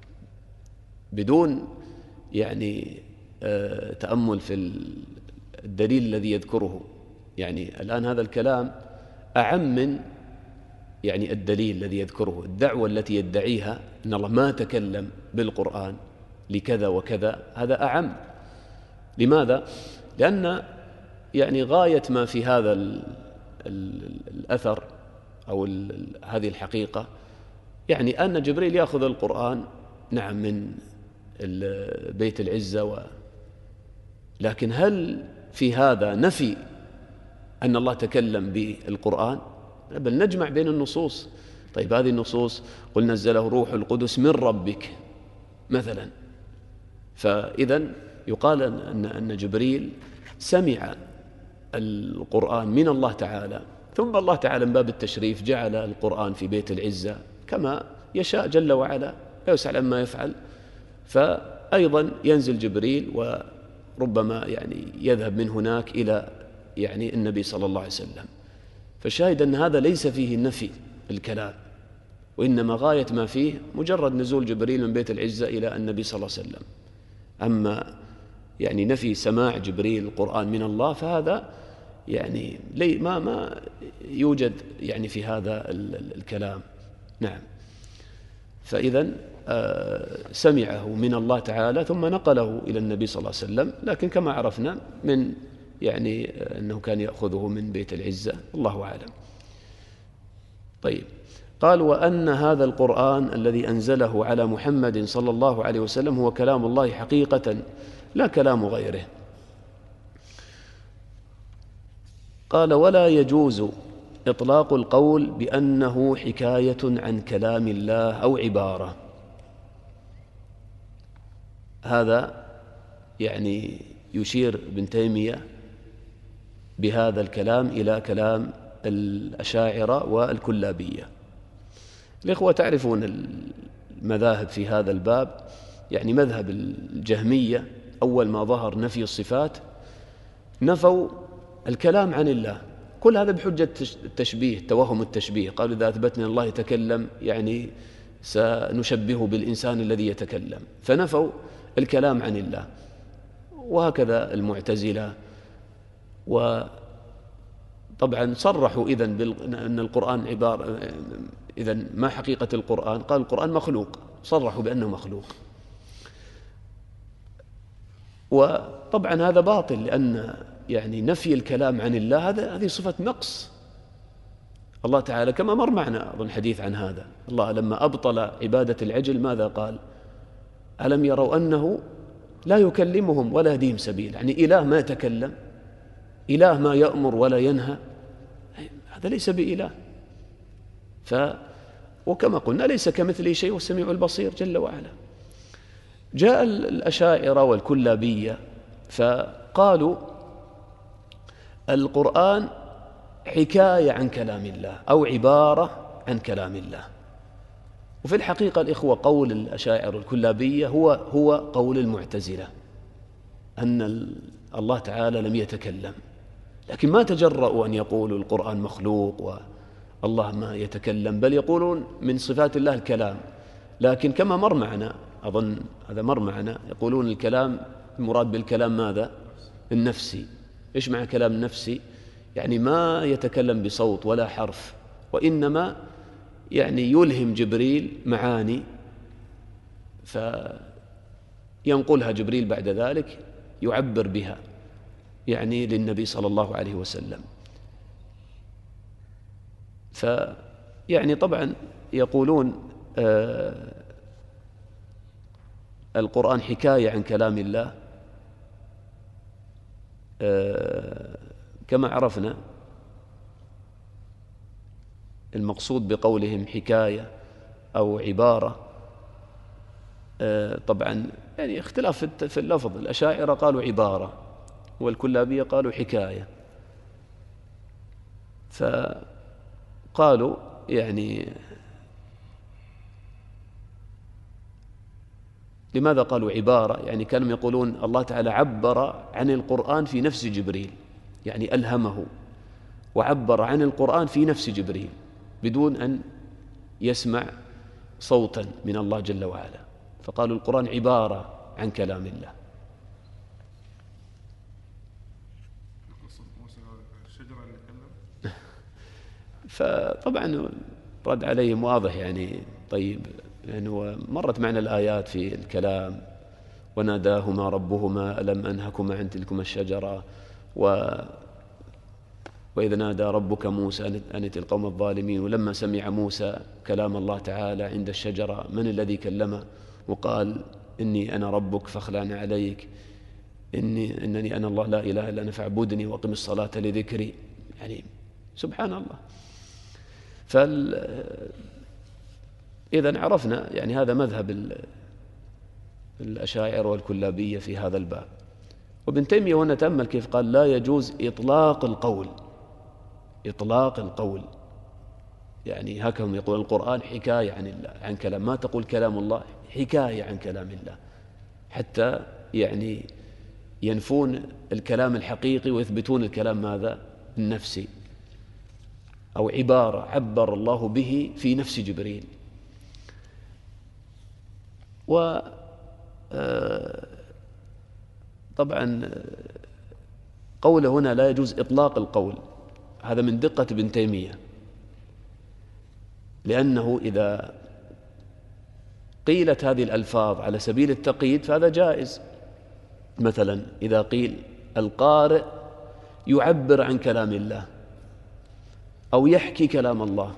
S2: بدون يعني آه تأمل في الدليل الذي يذكره. يعني الآن هذا الكلام أعم من يعني الدليل الذي يذكره. الدعوة التي يدعيها أن الله ما تكلم بالقرآن لكذا وكذا هذا أعم. لماذا؟ لأن يعني غاية ما في هذا ال ال الأثر أو هذه الحقيقة يعني أن جبريل يأخذ القرآن نعم من بيت العزة و... لكن هل في هذا نفي أن الله تكلم بالقرآن؟ بل نجمع بين النصوص. طيب هذه النصوص قل نزله روح القدس من ربك مثلا، فإذا يقال أن أن جبريل سمع القرآن من الله تعالى، ثم الله تعالى من باب التشريف جعل القرآن في بيت العزة كما يشاء جل وعلا، لا يسأل عما يفعل. وأيضا ينزل جبريل وربما يعني يذهب من هناك إلى يعني النبي صلى الله عليه وسلم. فالشاهد أن هذا ليس فيه نفي الكلام، وإنما غاية ما فيه مجرد نزول جبريل من بيت العزة إلى النبي صلى الله عليه وسلم. أما يعني نفي سماع جبريل القرآن من الله فهذا يعني لي ما ما يوجد يعني في هذا الكلام. نعم. فإذا سمعه من الله تعالى ثم نقله إلى النبي صلى الله عليه وسلم، لكن كما عرفنا من يعني أنه كان يأخذه من بيت العزة، الله أعلم. طيب، قال: وأن هذا القرآن الذي أنزله على محمد صلى الله عليه وسلم هو كلام الله حقيقة لا كلام غيره. قال: ولا يجوز إطلاق القول بأنه حكاية عن كلام الله أو عبارة. هذا يعني يشير ابن تيمية بهذا الكلام إلى كلام الأشاعرة والكلابية. الإخوة تعرفون المذاهب في هذا الباب، يعني مذهب الجهمية أول ما ظهر نفي الصفات نفوا الكلام عن الله، كل هذا بحجة التشبيه، توهم التشبيه. قالوا: إذا أثبتنا الله يتكلم يعني سنشبهه بالإنسان الذي يتكلم، فنفوا الكلام عن الله. وهكذا المعتزلة. وطبعا صرحوا إذن بأن القرآن عبارة، إذن ما حقيقة القرآن؟ قال: القرآن مخلوق، صرحوا بأنه مخلوق. وطبعا هذا باطل، لأن يعني نفي الكلام عن الله هذا هذه صفة نقص. الله تعالى كما مر معنا أظن حديث عن هذا، الله لما أبطل عبادة العجل ماذا قال؟ ألم يروا أنه لا يكلمهم ولا يهديهم سبيل. يعني إله ما يتكلم، إله ما يأمر ولا ينهى، هذا ليس بإله. ف وكما قلنا ليس كمثله شيء والسميع البصير جل وعلا. جاء الأشاعرة والكلابية فقالوا القرآن حكاية عن كلام الله أو عبارة عن كلام الله. وفي الحقيقة الإخوة قول الأشاعرة والكلابية هو هو قول المعتزلة، أن الله تعالى لم يتكلم، لكن ما تجرؤوا أن يقولوا القرآن مخلوق والله ما يتكلم، بل يقولون من صفات الله الكلام. لكن كما مر معنا، أظن هذا مر معنا، يقولون الكلام المراد بالكلام ماذا؟ النفسي. إيش معنى كلام نفسي؟ يعني ما يتكلم بصوت ولا حرف، وإنما يعني يلهم جبريل معاني فينقلها جبريل بعد ذلك يعبر بها يعني للنبي صلى الله عليه وسلم. فيعني طبعا يقولون آه القرآن حكاية عن كلام الله آه كما عرفنا. المقصود بقولهم حكاية أو عبارة آه طبعا يعني اختلاف في اللفظ، الأشاعرة قالوا عبارة والكلابية قالوا حكاية. فقالوا يعني لماذا قالوا عبارة؟ يعني كانوا يقولون الله تعالى عبر عن القرآن في نفس جبريل، يعني ألهمه وعبر عن القرآن في نفس جبريل بدون أن يسمع صوتا من الله جل وعلا، فقالوا القرآن عبارة عن كلام الله. فطبعا رد عليهم واضح يعني. طيب يعني مرت معنا الآيات في الكلام، وناداهما ربهما ألم أنهكما عن تلكما الشجرة، و وإذ نادى ربك موسى أن ائت القوم الظالمين. ولما سمع موسى كلام الله تعالى عند الشجرة من الذي كلمه وقال إني أنا ربك فاخلعن عليك، إني إنني أنا الله لا إله إلا أنا فاعبدني وأقم الصلاة لذكري. يعني سبحان الله. فال إذن عرفنا يعني هذا مذهب الأشاعرة والكلابية في هذا الباب. وابن تيمية هنا تأمل كيف قال لا يجوز إطلاق القول، إطلاق القول يعني هكذا يقول القرآن حكاية عن الله عن كلام، ما تقول كلام الله حكاية عن كلام الله، حتى يعني ينفون الكلام الحقيقي ويثبتون الكلام ماذا؟ النفسي، أو عبارة عبر الله به في نفس جبريل. و طبعا قوله هنا لا يجوز إطلاق القول، هذا من دقة ابن تيمية، لأنه إذا قيلت هذه الألفاظ على سبيل التقييد فهذا جائز. مثلا إذا قيل القارئ يعبر عن كلام الله أو يحكي كلام الله،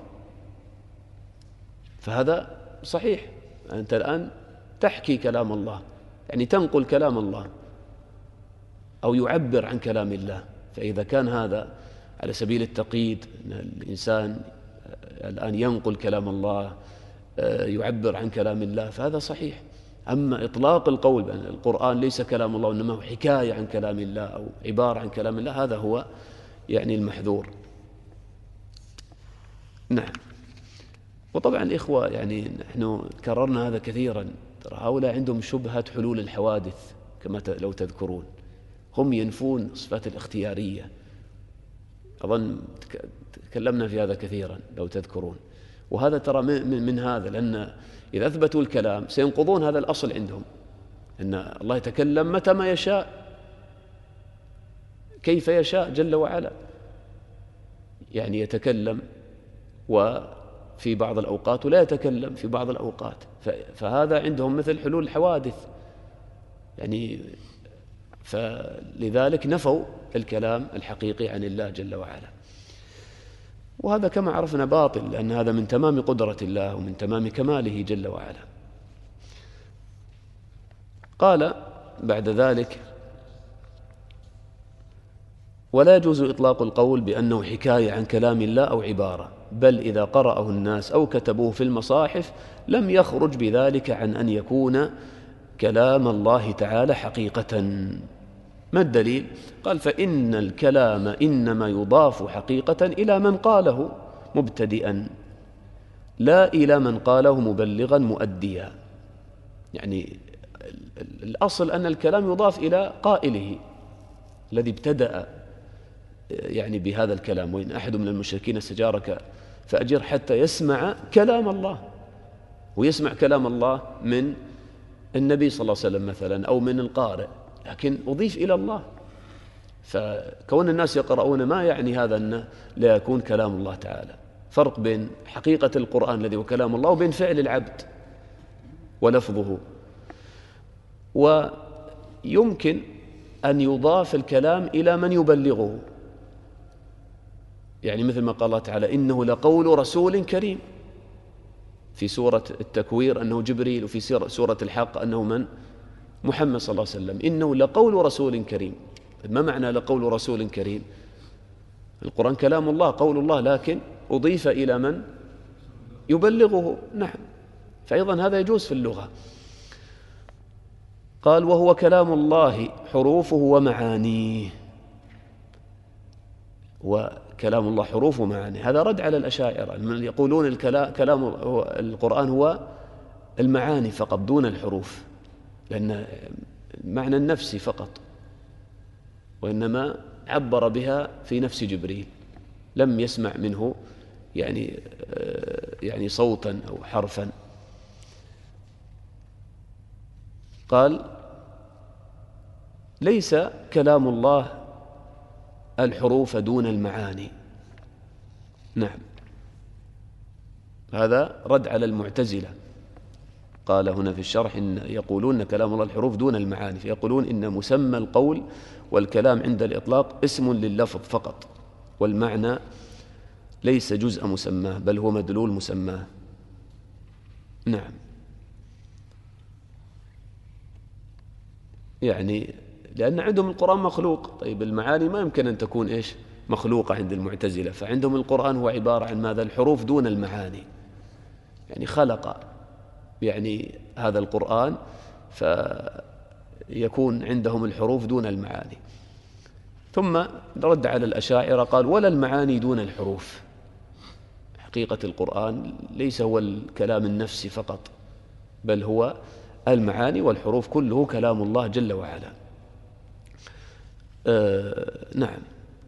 S2: فهذا صحيح، أنت الآن تحكي كلام الله، يعني تنقل كلام الله، أو يعبر عن كلام الله. فإذا كان هذا على سبيل التقييد، أن الإنسان الآن ينقل كلام الله، يعبر عن كلام الله، فهذا صحيح. أما إطلاق القول بأن القرآن ليس كلام الله وإنما هو حكاية عن كلام الله أو عبارة عن كلام الله، هذا هو يعني المحذور. نعم. وطبعا إخوة، يعني نحن كررنا هذا كثيرا، ترى هؤلاء عندهم شبهة حلول الحوادث كما لو تذكرون، هم ينفون صفات الاختيارية، أظن تكلمنا في هذا كثيرا لو تذكرون. وهذا ترى من, من هذا، لأن إذا أثبتوا الكلام سينقضون هذا الأصل عندهم، أن الله يتكلم متى ما يشاء كيف يشاء جل وعلا، يعني يتكلم وفي بعض الأوقات ولا يتكلم في بعض الأوقات، فهذا عندهم مثل حلول الحوادث يعني. فلذلك نفوا الكلام الحقيقي عن الله جل وعلا، وهذا كما عرفنا باطل، لأن هذا من تمام قدرة الله ومن تمام كماله جل وعلا. قال بعد ذلك: ولا يجوز إطلاق القول بأنه حكاية عن كلام الله أو عبارة، بل إذا قرأه الناس أو كتبوه في المصاحف لم يخرج بذلك عن أن يكون كلام الله تعالى حقيقة. ما الدليل؟ قال: فإن الكلام إنما يضاف حقيقة إلى من قاله مبتدئا، لا إلى من قاله مبلغا مؤديا. يعني الأصل أن الكلام يضاف إلى قائله الذي ابتدأ يعني بهذا الكلام. وإن أحد من المشركين استجارك فأجر حتى يسمع كلام الله، ويسمع كلام الله من النبي صلى الله عليه وسلم مثلا أو من القارئ، لكن أضيف إلى الله. فكون الناس يقرؤون ما يعني هذا أنه لا يكون كلام الله تعالى. فرق بين حقيقة القرآن الذي هو كلام الله وبين فعل العبد ولفظه. ويمكن أن يضاف الكلام إلى من يبلغه، يعني مثل ما قال الله تعالى: إنه لقول رسول كريم، في سورة التكوير أنه جبريل، وفي سورة الحق أنه من؟ محمد صلى الله عليه وسلم. إنه لقول رسول كريم. ما معنى لقول رسول كريم؟ القرآن كلام الله، قول الله، لكن أضيف إلى من يبلغه. نعم. فأيضا هذا يجوز في اللغة. قال: وهو كلام الله حروفه ومعانيه. وكلام الله حروفه ومعانيه، هذا رد على الأشاعرة من يقولون الكلام كلام القرآن هو المعاني فقط دون الحروف، لأن معنى النفسي فقط، وإنما عبر بها في نفس جبريل، لم يسمع منه يعني يعني صوتا أو حرفا. قال: ليس كلام الله الحروف دون المعاني. نعم. هذا رد على المعتزلة. قال هنا في الشرح إن يقولون كلام الله الحروف دون المعاني، فيقولون إن مسمى القول والكلام عند الإطلاق اسم لللفظ فقط، والمعنى ليس جزء مسماه بل هو مدلول مسماه. نعم. يعني لأن عندهم القرآن مخلوق، طيب المعاني ما يمكن أن تكون إيش مخلوقة عند المعتزلة، فعندهم القرآن هو عبارة عن ماذا؟ الحروف دون المعاني، يعني خلق يعني هذا القرآن فيكون عندهم الحروف دون المعاني. ثم رد على الأشاعرة قال: ولا المعاني دون الحروف. حقيقة القرآن ليس هو الكلام النفسي فقط، بل هو المعاني والحروف كله كلام الله جل وعلا. آه نعم.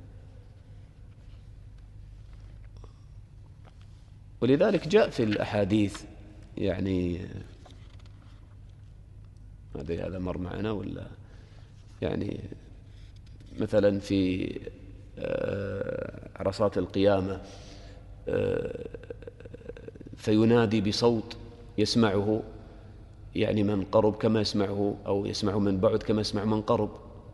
S2: ولذلك جاء في الأحاديث، يعني هذا مر معنا ولا يعني مثلا في عرصات القيامة فينادي بصوت يسمعه يعني من قرب كما يسمعه، أو يسمعه من بعد كما يسمع من قرب.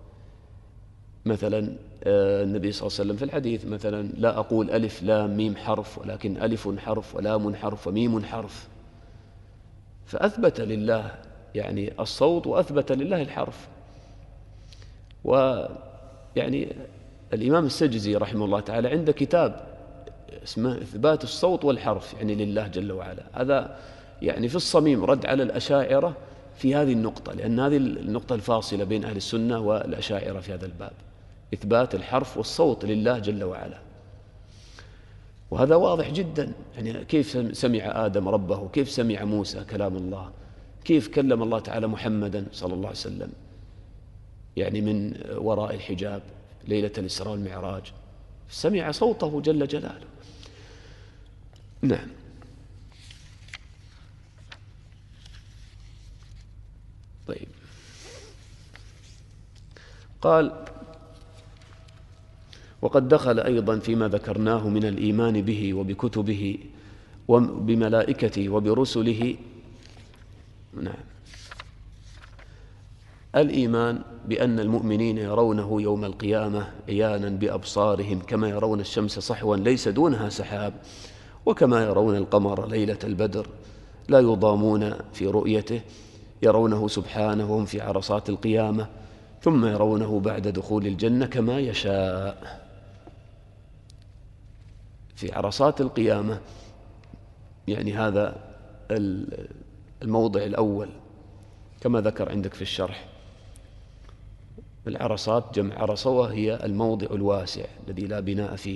S2: مثلا النبي صلى الله عليه وسلم في الحديث مثلا: لا أقول ألف لام ميم حرف، ولكن ألف حرف ولام حرف وميم حرف. فأثبت لله يعني الصوت وأثبت لله الحرف. ويعني الإمام السجزي رحمه الله تعالى عنده كتاب اسمه إثبات الصوت والحرف يعني لله جل وعلا. هذا يعني في الصميم رد على الأشاعرة في هذه النقطة، لأن هذه النقطة الفاصلة بين أهل السنة والأشاعرة في هذا الباب، إثبات الحرف والصوت لله جل وعلا. وهذا واضح جدا، يعني كيف سمع آدم ربه، كيف سمع موسى كلام الله، كيف كلم الله تعالى محمدا صلى الله عليه وسلم يعني من وراء الحجاب ليلة الإسراء والمعراج، سمع صوته جل جلاله. نعم. طيب، قال: وقد دخل أيضا فيما ذكرناه من الإيمان به وبكتبه وبملائكته وبرسله. نعم. الإيمان بأن المؤمنين يرونه يوم القيامة عيانا بأبصارهم كما يرون الشمس صحوا ليس دونها سحاب، وكما يرون القمر ليلة البدر لا يضامون في رؤيته، يرونه سبحانه وهم في عرصات القيامة، ثم يرونه بعد دخول الجنة كما يشاء. في عرصات القيامة يعني هذا الموضع الأول كما ذكر عندك في الشرح. العرصات جمع عرصة، وهي الموضع الواسع الذي لا بناء فيه.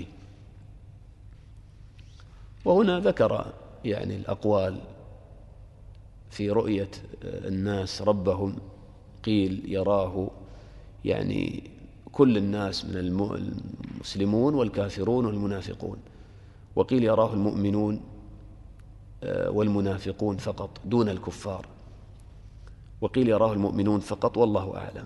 S2: وهنا ذكر يعني الأقوال في رؤية الناس ربهم. قيل يراه يعني كل الناس من المسلمون والكافرون والمنافقون، وقيل يراه المؤمنون والمنافقون فقط دون الكفار، وقيل يراه المؤمنون فقط والله أعلم.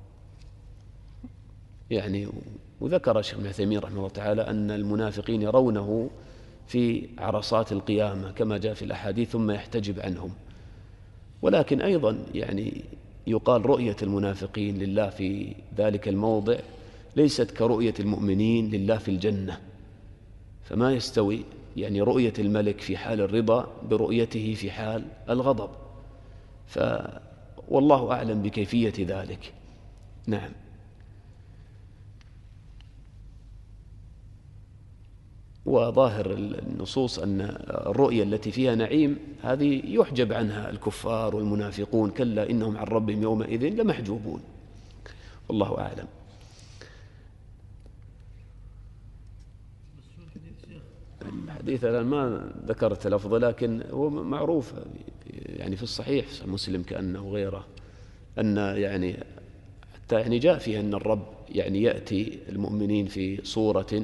S2: يعني وذكر الشيخ ابن عثيمين رحمه الله تعالى أن المنافقين يرونه في عرصات القيامة كما جاء في الأحاديث ثم يحتجب عنهم. ولكن أيضا يعني يقال رؤية المنافقين لله في ذلك الموضع ليست كرؤية المؤمنين لله في الجنة، فما يستوي يعني رؤية الملك في حال الرضا برؤيته في حال الغضب، فوالله أعلم بكيفية ذلك. نعم. وظاهر النصوص أن الرؤية التي فيها نعيم هذه يحجب عنها الكفار والمنافقون، كلا إنهم عن ربهم يومئذ لمحجوبون، والله أعلم. الحديث الآن ما ذكرت لفظه، لكن هو معروف يعني في الصحيح في مسلم كأنه غيره، أن يعني حتى يعني جاء فيه أن الرب يعني يأتي المؤمنين في صورة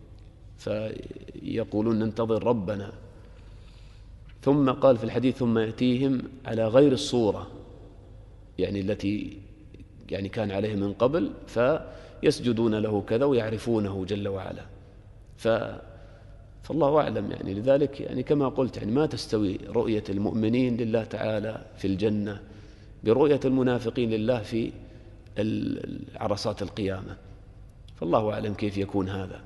S2: فيقولون ننتظر ربنا، ثم قال في الحديث ثم يأتيهم على غير الصورة يعني التي يعني كان عليه من قبل، فيسجدون له كذا ويعرفونه جل وعلا. ف فالله أعلم يعني. لذلك يعني كما قلت يعني ما تستوي رؤية المؤمنين لله تعالى في الجنة برؤية المنافقين لله في عرصات القيامة، فالله أعلم كيف يكون هذا.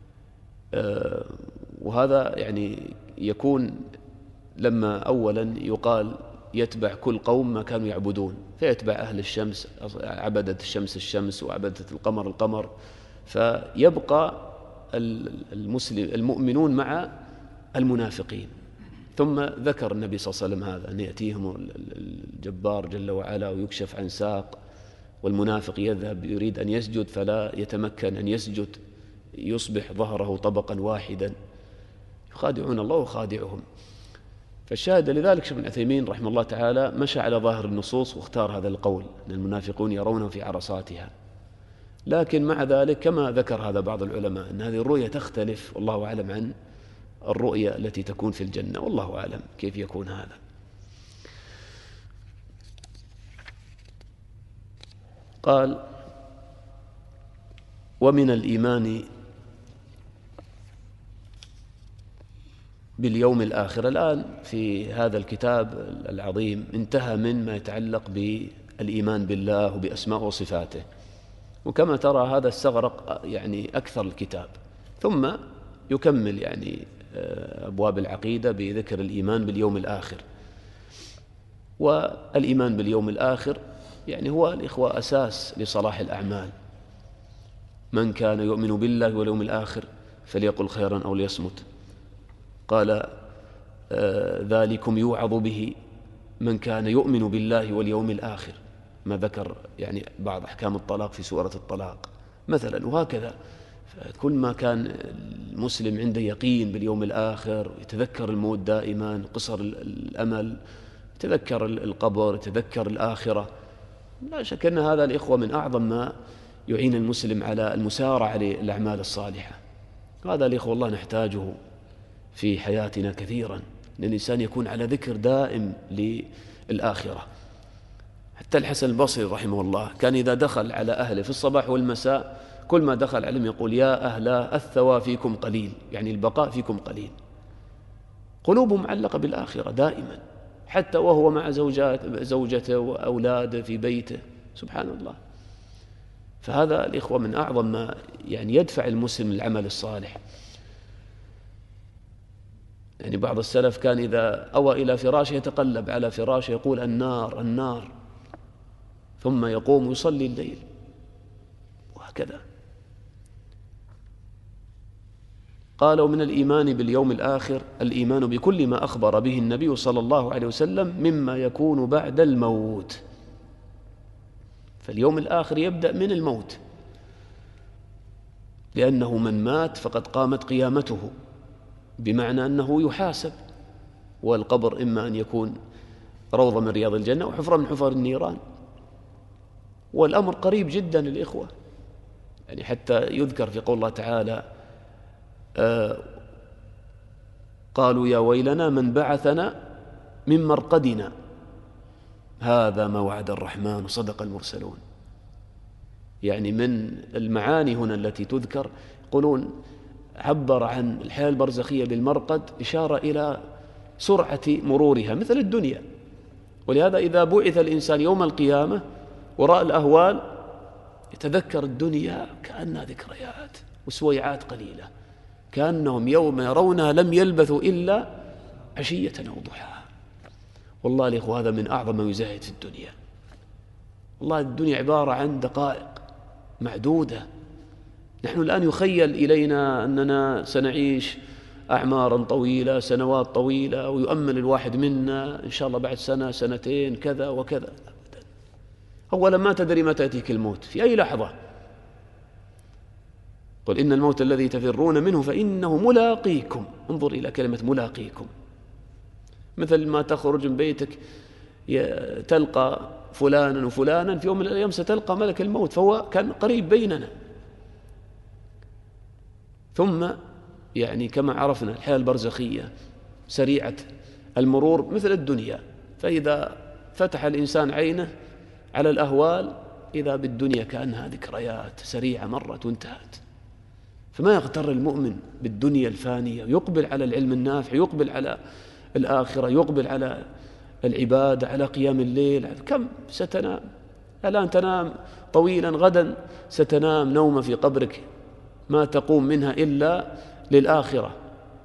S2: وهذا يعني يكون لما أولا يقال يتبع كل قوم ما كانوا يعبدون، فيتبع أهل الشمس عبدة الشمس الشمس وعبدة القمر القمر، فيبقى المسلم المؤمنون مع المنافقين. ثم ذكر النبي صلى الله عليه وسلم هذا أن يأتيهم الجبار جل وعلا ويكشف عن ساق، والمنافق يذهب يريد أن يسجد فلا يتمكن أن يسجد، يصبح ظهره طبقا واحدا، يخادعون الله وخادعهم. فالشاهد لذلك شيخ ابن عثيمين رحمه الله تعالى مشى على ظاهر النصوص واختار هذا القول أن المنافقون يرونه في عرصاتها. لكن مع ذلك كما ذكر هذا بعض العلماء أن هذه الرؤية تختلف والله أعلم عن الرؤية التي تكون في الجنة، والله أعلم كيف يكون هذا. قال: ومن الإيمان باليوم الآخر. الآن في هذا الكتاب العظيم انتهى من ما يتعلق بالإيمان بالله وبأسماء وصفاته، وكما ترى هذا استغرق يعني أكثر الكتاب، ثم يكمل يعني أبواب العقيدة بذكر الإيمان باليوم الآخر. والإيمان باليوم الآخر يعني هو الإخوة أساس لصلاح الأعمال. من كان يؤمن بالله واليوم الآخر فليقل خيرا أو ليصمت. قال: آه ذلكم يوعظ به من كان يؤمن بالله واليوم الآخر، ما ذكر يعني بعض أحكام الطلاق في سورة الطلاق مثلا. وهكذا كل ما كان المسلم عنده يقين باليوم الآخر، يتذكر الموت دائما، قصر الأمل، يتذكر القبر، يتذكر الآخرة، لا شك أن هذا الإخوة من أعظم ما يعين المسلم على المسارعة للأعمال الصالحة. هذا الإخوة الله نحتاجه في حياتنا كثيرا، أن الإنسان يكون على ذكر دائم للآخرة. حتى الحسن البصري رحمه الله كان إذا دخل على أهله في الصباح والمساء كل ما دخل عليهم يقول: يا أهلا الثوى فيكم قليل، يعني البقاء فيكم قليل. قلوبهم معلقة بالآخرة دائما، حتى وهو مع زوجته وأولاده في بيته، سبحان الله. فهذا الإخوة من أعظم ما يعني يدفع المسلم للعمل الصالح. يعني بعض السلف كان إذا أوى إلى فراشه يتقلب على فراشه يقول: النار النار، ثم يقوم يصلي الليل، وهكذا. قال: ومن الإيمان باليوم الآخر الإيمان بكل ما أخبر به النبي صلى الله عليه وسلم مما يكون بعد الموت. فاليوم الآخر يبدأ من الموت، لأنه من مات فقد قامت قيامته، بمعنى أنه يحاسب. والقبر إما أن يكون روضة من رياض الجنة وحفرة من حفر النيران، والأمر قريب جدا للإخوة. يعني حتى يذكر في قول الله تعالى: آه قالوا يا ويلنا من بعثنا من مرقدنا هذا ما وعد الرحمن وصدق المرسلون. يعني من المعاني هنا التي تذكر يقولون عبر عن الحياة البرزخية بالمرقد إشارة إلى سرعة مرورها مثل الدنيا. ولهذا إذا بعث الإنسان يوم القيامة وراء الأهوال يتذكر الدنيا كأنها ذكريات وسويعات قليلة، كأنهم يوم يرونها لم يلبثوا إلا عشية أو ضحاها. والله الإخوة هذا من أعظم ما يزهد في الدنيا. والله الدنيا عبارة عن دقائق معدودة. نحن الآن يخيل إلينا أننا سنعيش أعمارا طويلة، سنوات طويلة، ويؤمل الواحد منا إن شاء الله بعد سنة سنتين كذا وكذا. أولا ما تدري متى يأتيك الموت، في أي لحظة. قل إن الموت الذي تفرون منه فإنه ملاقيكم. انظر إلى كلمة ملاقيكم. مثل ما تخرج من بيتك تلقى فلانا وفلانا، في يوم من الأيام ستلقى ملك الموت، فهو كان قريب بيننا. ثم يعني كما عرفنا الحياة البرزخية سريعة المرور مثل الدنيا، فإذا فتح الإنسان عينه على الأهوال إذا بالدنيا كأنها ذكريات سريعة مرت وانتهت. فما يغتر المؤمن بالدنيا الفانية، يقبل على العلم النافع، يقبل على الآخرة، يقبل على العبادة، على قيام الليل. كم ستنام الآن، تنام طويلا، غدا ستنام نوم في قبرك ما تقوم منها إلا للآخرة.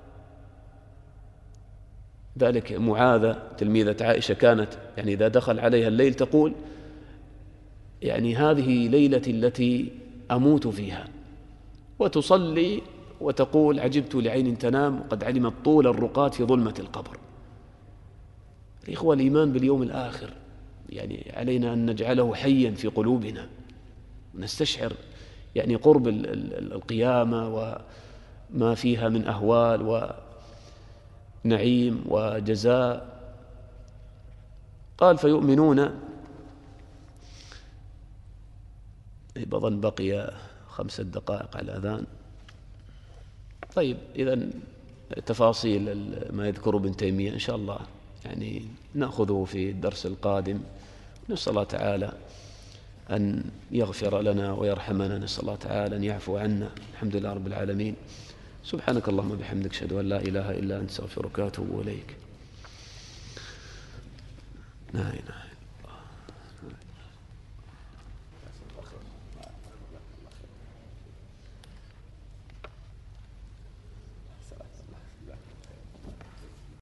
S2: ذلك معاذة تلميذة عائشة كانت يعني إذا دخل عليها الليل تقول: يعني هذه ليلتي التي أموت فيها، وتصلي وتقول: عجبت لعين تنام وقد علمت طول الرقاد في ظلمة القبر. الإخوة الإيمان باليوم الآخر يعني علينا أن نجعله حيا في قلوبنا، ونستشعر يعني قرب القيامة وما فيها من أهوال نعيم وجزاء. قال فيؤمنون. بظن بقي خمسة دقائق على الأذان. طيب إذن تفاصيل ما يذكره ابن تيمية إن شاء الله يعني نأخذه في الدرس القادم. نسأل الله تعالى أن يغفر لنا ويرحمنا، نسأل الله تعالى أن يعفو عنا. الحمد لله رب العالمين. سبحانك اللهم وبحمدك، أشهد أن لا إله إلا أنت، أستغفرك وأتوب إليك. لا إله